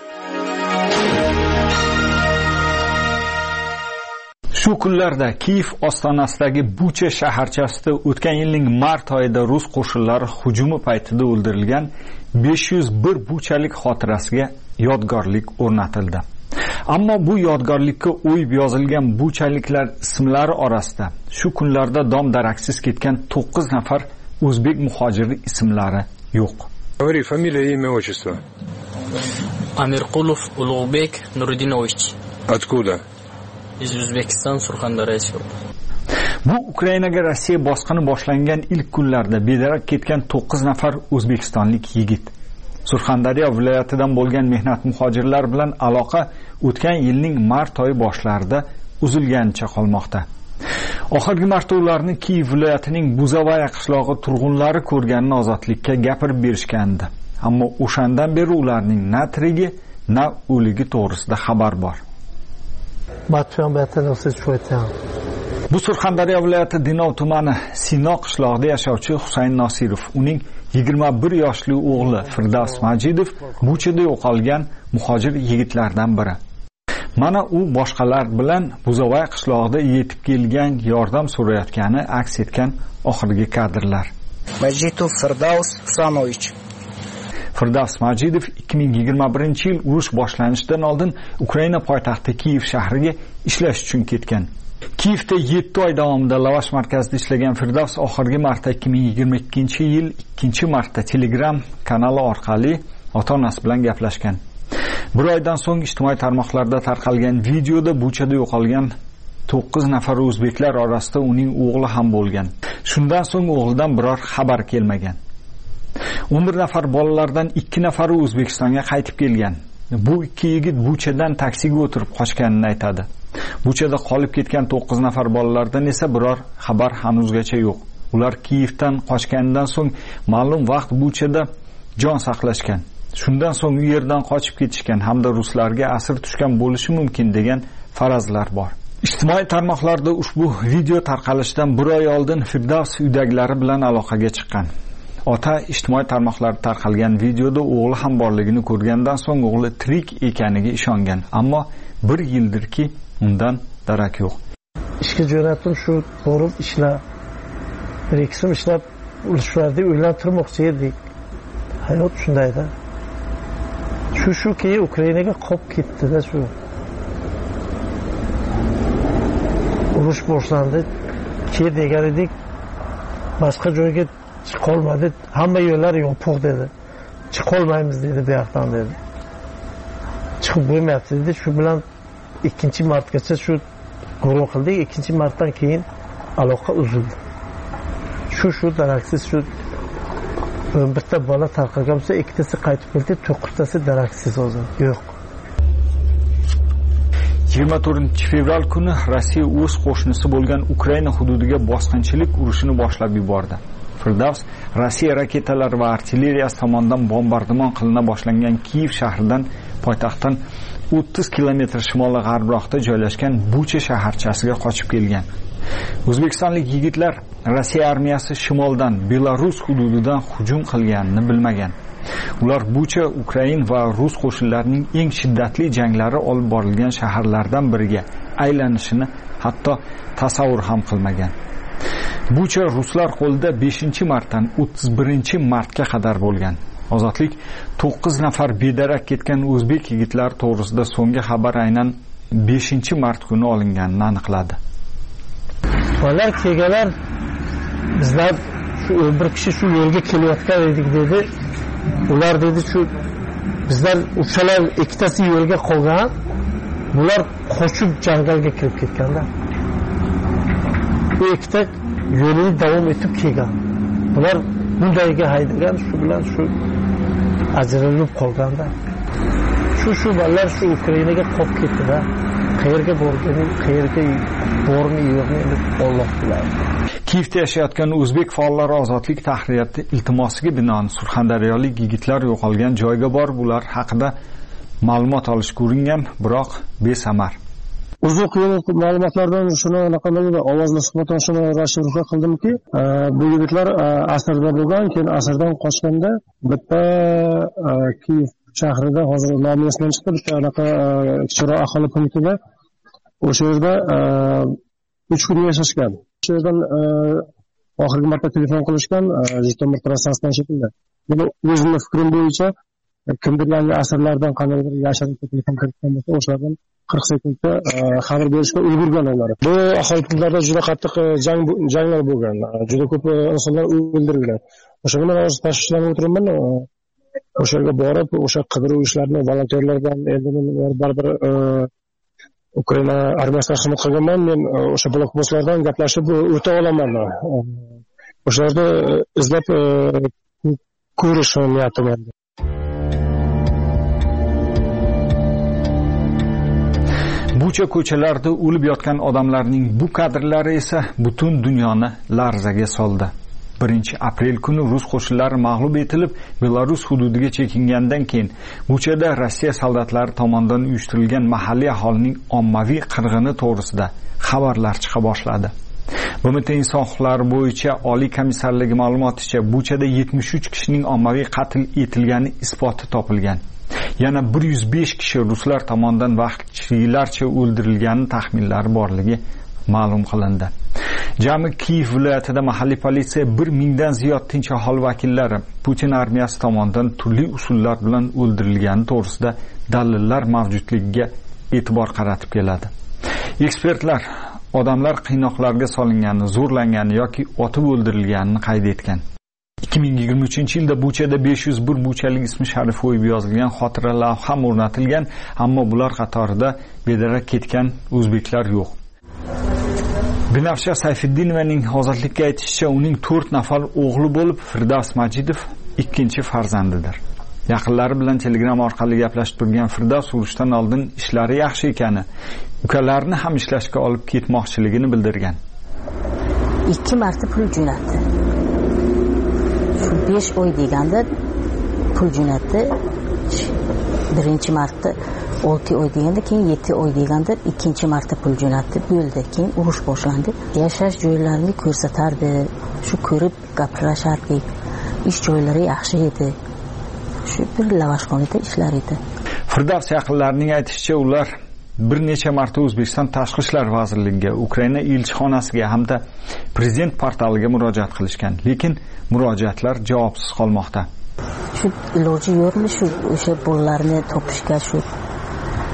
Shu kunlarda Kiyev ostonasidagi Bucha shaharchasida o'tgan yilning mart oyida rus qo'shinlari hujumi paytida o'ldirilgan besh yuz bir buchalik xotirasiga yodgorlik o'rnatildi. Ammo bu yodgorlikka o'yib yozilgan buchaliklar ismlari orasida shu kunlarda dom-daraksiz ketgan to'qqiz nafar o'zbek muhojiri ismlari yo'q. Говори фамилия, имя, отчество. Amirqulov Ulug'bek Nuridinovich. Откуда? Iz O'zbekiston Surxondaryo. Bu Ukrainaga Rossiya bosqini boshlangan ilk kunlarda bedarak ketgan to'qqiz nafar o'zbekistonlik yigit. Surxondaryo viloyatidan bo'lgan mehnat muhojirlar bilan aloqa o'tgan yilning mart oyi boshlarida uzilganicha qolmoqda. Oxirgi marta ularni Kiyev viloyatining Buzovaya qishlog'i turg'unlari ko'rganini Ozodlikka gapirib berishgandi. Ammo o'shandan beri ularning na tirigi, na o'ligi to'g'risida xabar bor. Bu Surxondaryo viloyati Dinov tumani Sino qishlog'ida yashovchi Husayn Nosirov, uning yigirma bir yoshli o'g'li Firdavs Majidov Buchada yo'qolgan muhojir yigitlardan biri. Mana u boshqalar bilan Buzovay qishlog'ida yetib kelgan yordam so'rayotgani aks etgan oxirgi kadrlar. Majidov Firdavs Husanovich. Firdavs Majidov ikki ming yigirma birinchi yil urush boshlanishidan oldin Ukraina poytaxti Kiyev shahriga ishlash uchun ketgan. Kiyevda yetti oy davomida lavash markazida ishlagan Firdavs oxirgi marta ikki ming yigirma ikkinchi yil ikkinchi marta Telegram kanali orqali ota-onasi bilan gaplashgan. Bir oydan so'ng ijtimoiy tarmoqlarda tarqalgan videoda Buchada yo'qolgan to'qqiz nafar o'zbeklar orasida uning o'g'li ham bo'lgan. Shundan so'ng o'g'lidan biror xabar kelmagan. o'n bir nafar bolalardan ikki nafari O'zbekistonga qaytib kelgan. Bu ikki yigit Buchadan taksiga o'tirib qochganini aytadi. Buchada qolib ketgan to'qqiz nafar bolalardan esa biror xabar hanuzgacha yo'q. Ular Kiyevdan qochgandan so'ng ma'lum vaqt Buchada jon saqlashgan. Shundan so'ng u yerdan qochib ketishgan hamda ruslarga asir tushgan bo'lishi mumkin degan farazlar bor. Ijtimoiy tarmoqlarda ushbu video tarqalishidan bir oy oldin Firdavs uydagilari bilan aloqaga chiqqan. Ota ijtimoiy tarmoqlarda tarqalgan videoda o'g'li ham borligini ko'rgandan so'ng o'g'li tirik ekaniga ishongan, ammo bir yildirki undan darak yo'q. Ishga jo'natim shu borib ishla. Bir ikki so'm ishlab urushlarda uylantirmoqchi edik. Hayot shundayda. Shu shu keyin Ukrainaga qolib ketdi-da shu. Urush boshlandi. kel degan edik, boshqa joyga chiqolmadi, hamma yo'llar yopiq dedi, chiqolmaymiz dedi, bu yoqdan dedi, chiqib bo'lmayapti dedi. Shu bilan ikkinchi martgacha shu guruh qildik. Ikkinchi martdan keyin aloqa uzildi. Shu shu daraksiz shu o'n birta bola tarqalgan bo'lsa, ikkitasi qaytib keldi, to'qqiztasi daraksiz o'zi yo'q. yigirma to'rtinchi fevral kuni Rossiya o'z qo'shnisi bo'lgan Ukraina hududiga bosqinchilik urushini boshlab yubordi. Firdavs Rossiya raketalari va artilleriyasi tomonidan bombardimon qilina boshlangan Kiyev shahridan poytaxtdan o'ttiz kilometr shimoli g'arbroqda joylashgan Bucha shaharchasiga qochib kelgan. O'zbekistonlik yigitlar Rossiya armiyasi shimoldan Belarus hududidan hujum qilganini bilmagan. Ular Bucha, Ukrain va Rus qo'shinlarining eng shiddatli janglari olib borilgan shaharlardan biriga aylanishini hatto tasavvur ham qilmagan. Bucha ruslar qo'lida beshinchi martdan o'ttiz birinchi martga qadar bo'lgan. Ozodlik to'qqiz nafar bedarak ketgan o'zbek yigitlari to'g'risida so'nggi xabar aynan beshinchi mart kuni olinganini aniqladi. Ular kelganlar, bizlar shu o'n bir kishi shu yo'lga kelayotgan edik dedi. Ular dedi shu bizlar uchala ikkitasi yo'lga qolgan, bular qochib jangalga kirib ketganda. Bu ikkita yo'lini davom etib kelgan. Bular bundayga haydagan, shu bilan shu ajralib qolganda. Shu shu bolalar shu Ukrainaga qolib ketdi-da. Qayerga borgani, qayerga bormi yo'qmi Alloh biladi. Kiyevda yashayotgan o'zbek faollari ozodlik tahririyati iltimosiga binoan surxondaryolik yigitlar yo'qolgan joyga borib, ular haqida ma'lumot olishga uringan, biroq besamar. Uzoq yil ma'lumotlardan shuni anaqa ovozli suhbatdan shuni rashrifka qildimki, bu yigitlar asrda bo'lgan, keyin asrdan qochganda bitta Kiyev shahrida hozir nomi esimdan chiqdi, bitta anaqa kichikroq aholi punktida o'sha yerda uch kun yashashgan. O'sha yerdan oxirgi marta telefon qilishgan, Jitomir trassasidan shekilli. Buni o'zimning fikrim bo'yicha kimdir yangi asrlardan qandaydir yashirin telefon kiritgan bo'lsa, o'shalardan qirq sekundda xabar berishga ulgurgan ular. Bu aholi punktlarida juda qattiq jang janglar bo'lgan. Juda ko'p insonlar o'ldirilgan. O'sha bilan hozir tashvishlanib o'tiribman. O'sha yerga borib, o'sha qidiruv ishlarini volontyorlardan endi men baribir Ukraina armiyasiga xizmat qilganman. Men o'sha blokpostlardan gaplashib o'ta olaman. O'shalarni izlab ko'rish niyatim endi. Bucha ko'chalarida o'lib yotgan odamlarning bu kadrlari esa butun dunyoni larzaga soldi. birinchi aprel kuni Rus qo'shinlari mag'lub etilib, Belarus hududiga chekingandan keyin Buchada Rossiya soldatlari tomonidan uyushtirilgan mahalliy aholining ommaviy qirg'ini to'g'risida xabarlar chiqa boshladi. B M T inson huquqlari bo'yicha Oliy komissarligi ma'lumoticha Buchada yetmish uch kishining ommaviy qatl etilgani isboti topilgan. Yana bir yuz besh kishi ruslar tomonidan vahshiylarcha o'ldirilgani taxminlari borligi ma'lum qilindi. Jami Kiyev viloyatida mahalliy politsiya bir mingdan ziyod tinch aholi vakillari Putin armiyasi tomonidan turli usullar bilan o'ldirilgani to'g'risida dalillar mavjudligiga e'tibor qaratib keladi. Ekspertlar odamlar qiynoqlarga solingani, zo'rlangani yoki otib o'ldirilganini qayd etgan. ikki ming yigirma uchinchi yilda Buchada besh yuz bir buchalik ismi sharif o'yib yozilgan xotira lavha ham o'rnatilgan, ammo bular qatorida bedarak ketgan o'zbeklar yo'q. Binafsha Sayfiddinovaning ozodlikka aytishicha, uning to'rt nafar o'g'li bo'lib, Firdavs Majidov ikkinchi farzandidir. Yaqinlari bilan Telegram orqali gaplashib turgan Firdavs urushdan oldin ishlari yaxshi ekani, ukalarini ham ishlashga olib ketmoqchiligini bildirgan. ikki marta pul jo'natdi. Shu besh oy deganda pul jo'natdi. Birinchi marta olti oy deganda, keyin yetti oy deganda ikkinchi marta pul jo'natdi, bo'ldi. Keyin urush boshlandi. Yashash joylarini ko'rsatardi, shu ko'rib gapirishardik. Ish joylari yaxshi edi. Shu bir lavashxonada ishlar edi. Firdavs yaqinlarining aytishicha, ular bir necha marta O'zbekiston Tashqi ishlar vazirligiga, Ukraina elchixonasiga hamda prezident portaliga murojaat qilishgan, lekin murojaatlar javobsiz qolmoqda. Shu iloji yo'qmi shu o'sha bolalarni topishga shu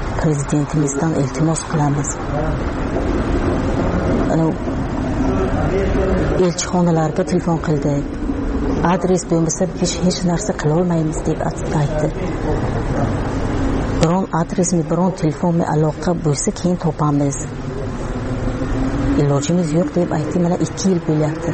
prezidentimizdan iltimos qilamiz. Ana elchixonalarga telefon qildi. Adres bo'lmasa hech hech narsa qila olmaymiz deb aytdi. Biron adresmi, biron telefonmi aloqa bo'lsa keyin topamiz. Ilojimiz yo'q deb aytdi. Mana ikki yil bo'lyapti.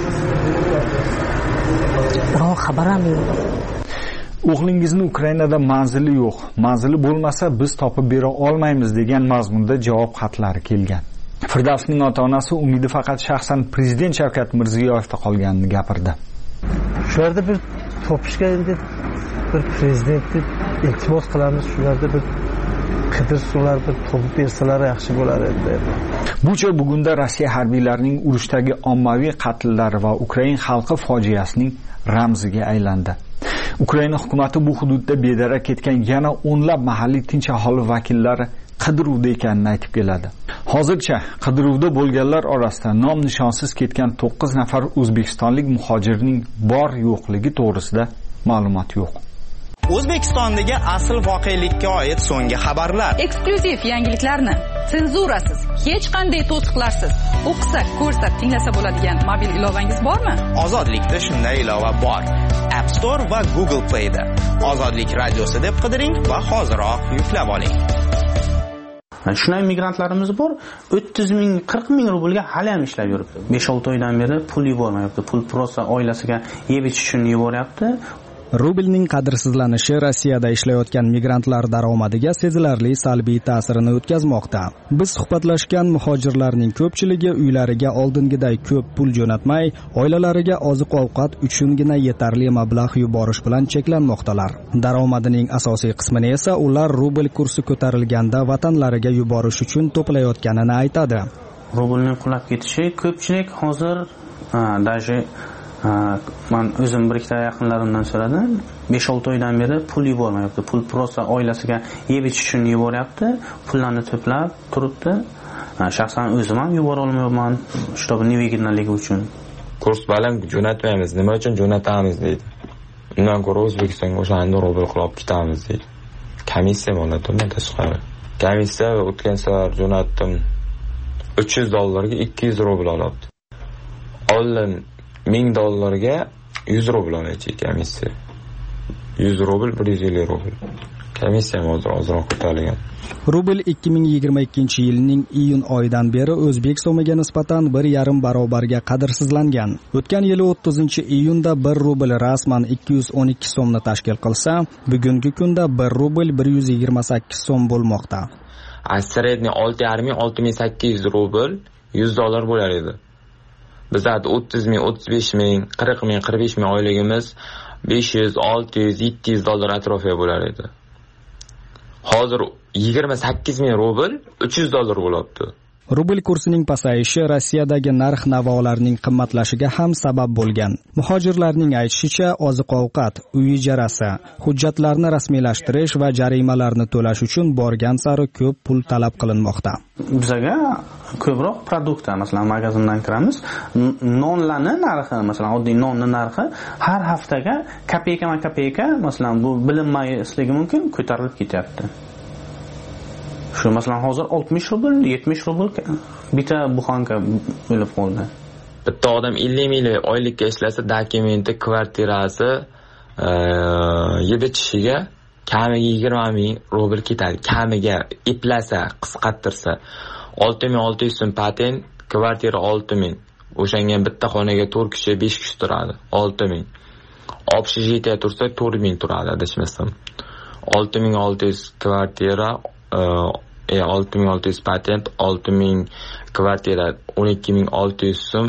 Biron xabar ham yo'q. O'g'lingizni Ukrainada manzili yo'q. Manzili bo'lmasa biz topib bera olmaymiz degan mazmunda javob xatlari kelgan. Firdavsning ota-onasi umidi faqat shaxsan prezident Shavkat Mirziyoyevda qolganini gapirdi. Shularda bir topishga endi bir prezidentni iltimos qilamiz, shularda bir qidirsalar, bir topib bersalar yaxshi bo'lar edi. Bucha bugunda Rossiya harbiylarining urushdagi ommaviy qatllar va Ukraina xalqi fojiasining ramziga aylandi. Ukraina hukumatı bu hududda bedarak ketgan yana o'nlab mahalliy tinch aholi vakillari qidiruvda ekanini aytib keladi. Hozircha qidiruvda bo'lganlar orasida nom nishonsiz ketgan to'qqiz nafar o'zbekistonlik muhojirning bor yo'qligi to'g'risida ma'lumot yo'q. O'zbekistondagi asl voqelikka oid so'nggi xabarlar. Eksklyuziv yangiliklarni senzurasiz, hech qanday to'siqlarsiz o'qisa, ko'rsa, tinglasa bo'ladigan mobil ilovangiz bormi? Ozodlikda shunday ilova bor. App Store va Google Play da. Ozodlik radiosi deb qidiring va hoziroq yuklab oling. Shunday migrantlarimiz bor, o'ttiz ming, qirq ming rublga hali ham ishlab yuribdi. besh olti oydan beri pul yubormayapti. Pul prosa oilasiga yeb ichish uchun yuboryapti. Rublning qadrsizlanishi Rossiyada ishlayotgan migrantlar daromadiga sezilarli salbiy ta'sirini o'tkazmoqda. Biz suhbatlashgan muhojirlarning ko'pchiligi uylariga oldingiday ko'p pul jo'natmay, oilalariga oziq-ovqat uchungina yetarli mablag' yuborish bilan cheklanmoqdalar. Daromadining asosiy qismini esa ular rubl kursi ko'tarilganda vatanlariga yuborish uchun to'playotganini aytadi. Rublning qulab ketishi ko'pchilik hozir даже men o'zim bir ikkita yaqinlarimdan so'radim. besh olti oydan beri pul yubormayapti. Pul prosa oilasiga yeb ichish uchun yuboryapti. Pullarni to'plab turibdi. Shaxsan o'zim ham yubora olmayapman, shtob neviginaligi uchun. Kurs baland jo'natmaymiz. Nima uchun jo'natamiz deydi. Undan ko'ra O'zbekistonga o'shanda rubl qilib ketamiz deydi. Komissiya bo'ladimi tashqari. Komissiya o'tgan safar jo'natdim uch yuz dollarga ikki yuz rubl olibdi. Oldin ming dollarga yuz rubl oladi komissiya. yuz rubl bir yuz ellik rubl. Komissiya hozir ozroq ko'tarilgan. Rubl ikki ming yigirma ikkinchi yilning iyun oyidan beri o'zbek so'miga nisbatan bir yarim barobarga qadrsizlangan. O'tgan yili o'ttizinchi iyunda bir rubl rasman ikki yuz o'n ikki so'mni tashkil qilsa, bugungi kunda bir rubl bir yuz yigirma sakkiz so'm bo'lmoqda. Sredniy olti yarim ming olti ming sakkiz yuz rubl yuz dollar bo'lar edi. Bizda o'ttiz ming, o'ttiz besh ming, qirq ming, qirq besh ming oyligimiz besh yuz, olti yuz, yetti yuz dollar atrofida bo'lar edi. Hozir yigirma sakkiz ming rubl uch yuz dollar bo'libdi. Rubl kursining pasayishi Rossiyadagi narx-navolarning qimmatlashiga ham sabab bo'lgan. Muhojirlarning aytishicha, oziq-ovqat, uy ijarasi, hujjatlarni rasmiylashtirish va jarimalarni to'lash uchun borgan sari ko'p pul talab qilinmoqda. Bizga ko'proq produktlar, masalan, magazindan kiramiz, nonlarni narxi, masalan, oddiy nonni narxi har haftaga kopeyka-kopeyka, masalan, bu bilinmasligi mumkin, ko'tarilib ketyapti. Shu masalan hozir oltmish rubl, yetmish rubl bitta buxanka bo'lib qoldi. Bitta odam ellik ming oylikka ishlasa, dokumenti, kvartirasi, yeb-ichishiga kamiga yigirma ming rubl ketadi. Kamiga iplasa, qisqartirsa, olti ming olti yuz so'm patent, kvartira olti ming. O'shanga bitta xonaga to'rt kishi, besh kishi turadi, olti ming. Общежитие tursa to'rt ming turadi, adashmasam. olti ming olti yuz kvartira, e olti ming olti yuz patent, olti ming kvartira, o'n ikki ming olti yuz so'm.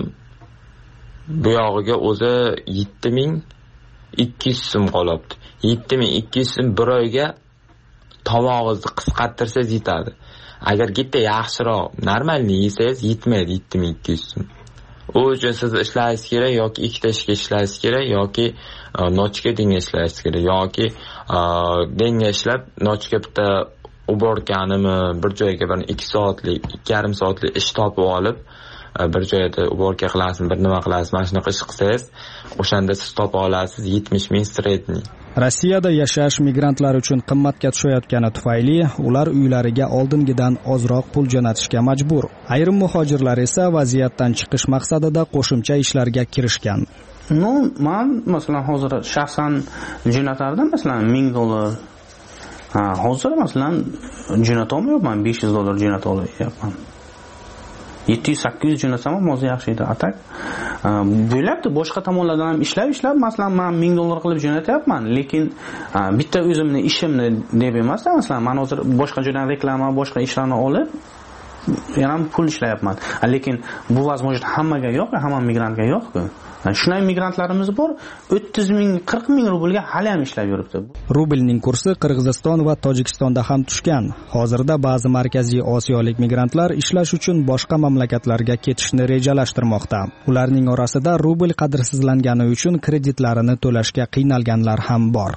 Bu yog'iga o'zi yetti ming ikki yuz so'm qolibdi. yetti ming ikki yuz so'm bir oyga tomog'ingizni qisqartirsangiz yetadi. Agar bitta yaxshiroq, normalni yesangiz yetmaydi yetti ming ikki yuz so'm. U uchun siz ishlashingiz kerak yoki ikkita ishga ishlashingiz kerak yoki nochka denga ishlashingiz kerak yoki denga ishlab nochka bitta uborganimi bir joyga bir ikki soatlik, ikki yarim soatlik ish topib olib bir joyda uborka qilasizmi, bir nima qilasizmi, mana shunaqa ish qilsangiz, o'shanda siz topa olasiz yetmish ming sredniy. Rossiyada yashash migrantlar uchun qimmatga tushayotgani tufayli ular uylariga oldingidan ozroq pul jo'natishga majbur. Ayrim muhojirlar esa vaziyatdan chiqish maqsadida qo'shimcha ishlarga kirishgan. No, men masalan hozir shaxsan jo'natardim, masalan ming dollar. Ha, hozir masalan jo'nata olmayapman, besh yuz dollar jo'nata olyapman. yetti yuz sakkiz yuz jo'natsam ham o'zi yaxshi edi. Atak bo'lyapti, boshqa tomonlardan ham ishlab ishlab, masalan men ming dollar qilib jo'natyapman, lekin bitta o'zimni ishimni deb emas, masalan men hozir boshqa joydan reklama, boshqa ishlarni olib yana pul ishlayapman. Lekin bu vaziyat hammaga yo'q, hamma migrantga yo'q-ku. Shunday migrantlarimiz bor, o'ttiz ming, qirq ming rublga hali ham ishlab yuribdi. Rublning kursi Qirg'iziston va Tojikistonda ham tushgan. Hozirda ba'zi markaziy osiyolik migrantlar ishlash uchun boshqa mamlakatlarga ketishni rejalashtirmoqda. Ularning orasida rubl qadrsizlangani uchun kreditlarini to'lashga qiynalganlar ham bor.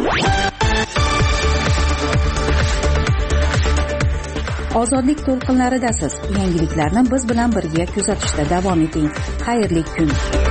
Ozodlik to'lqinlaridasiz. Yangiliklarni biz bilan birga kuzatishda davom eting. Xayrli kun.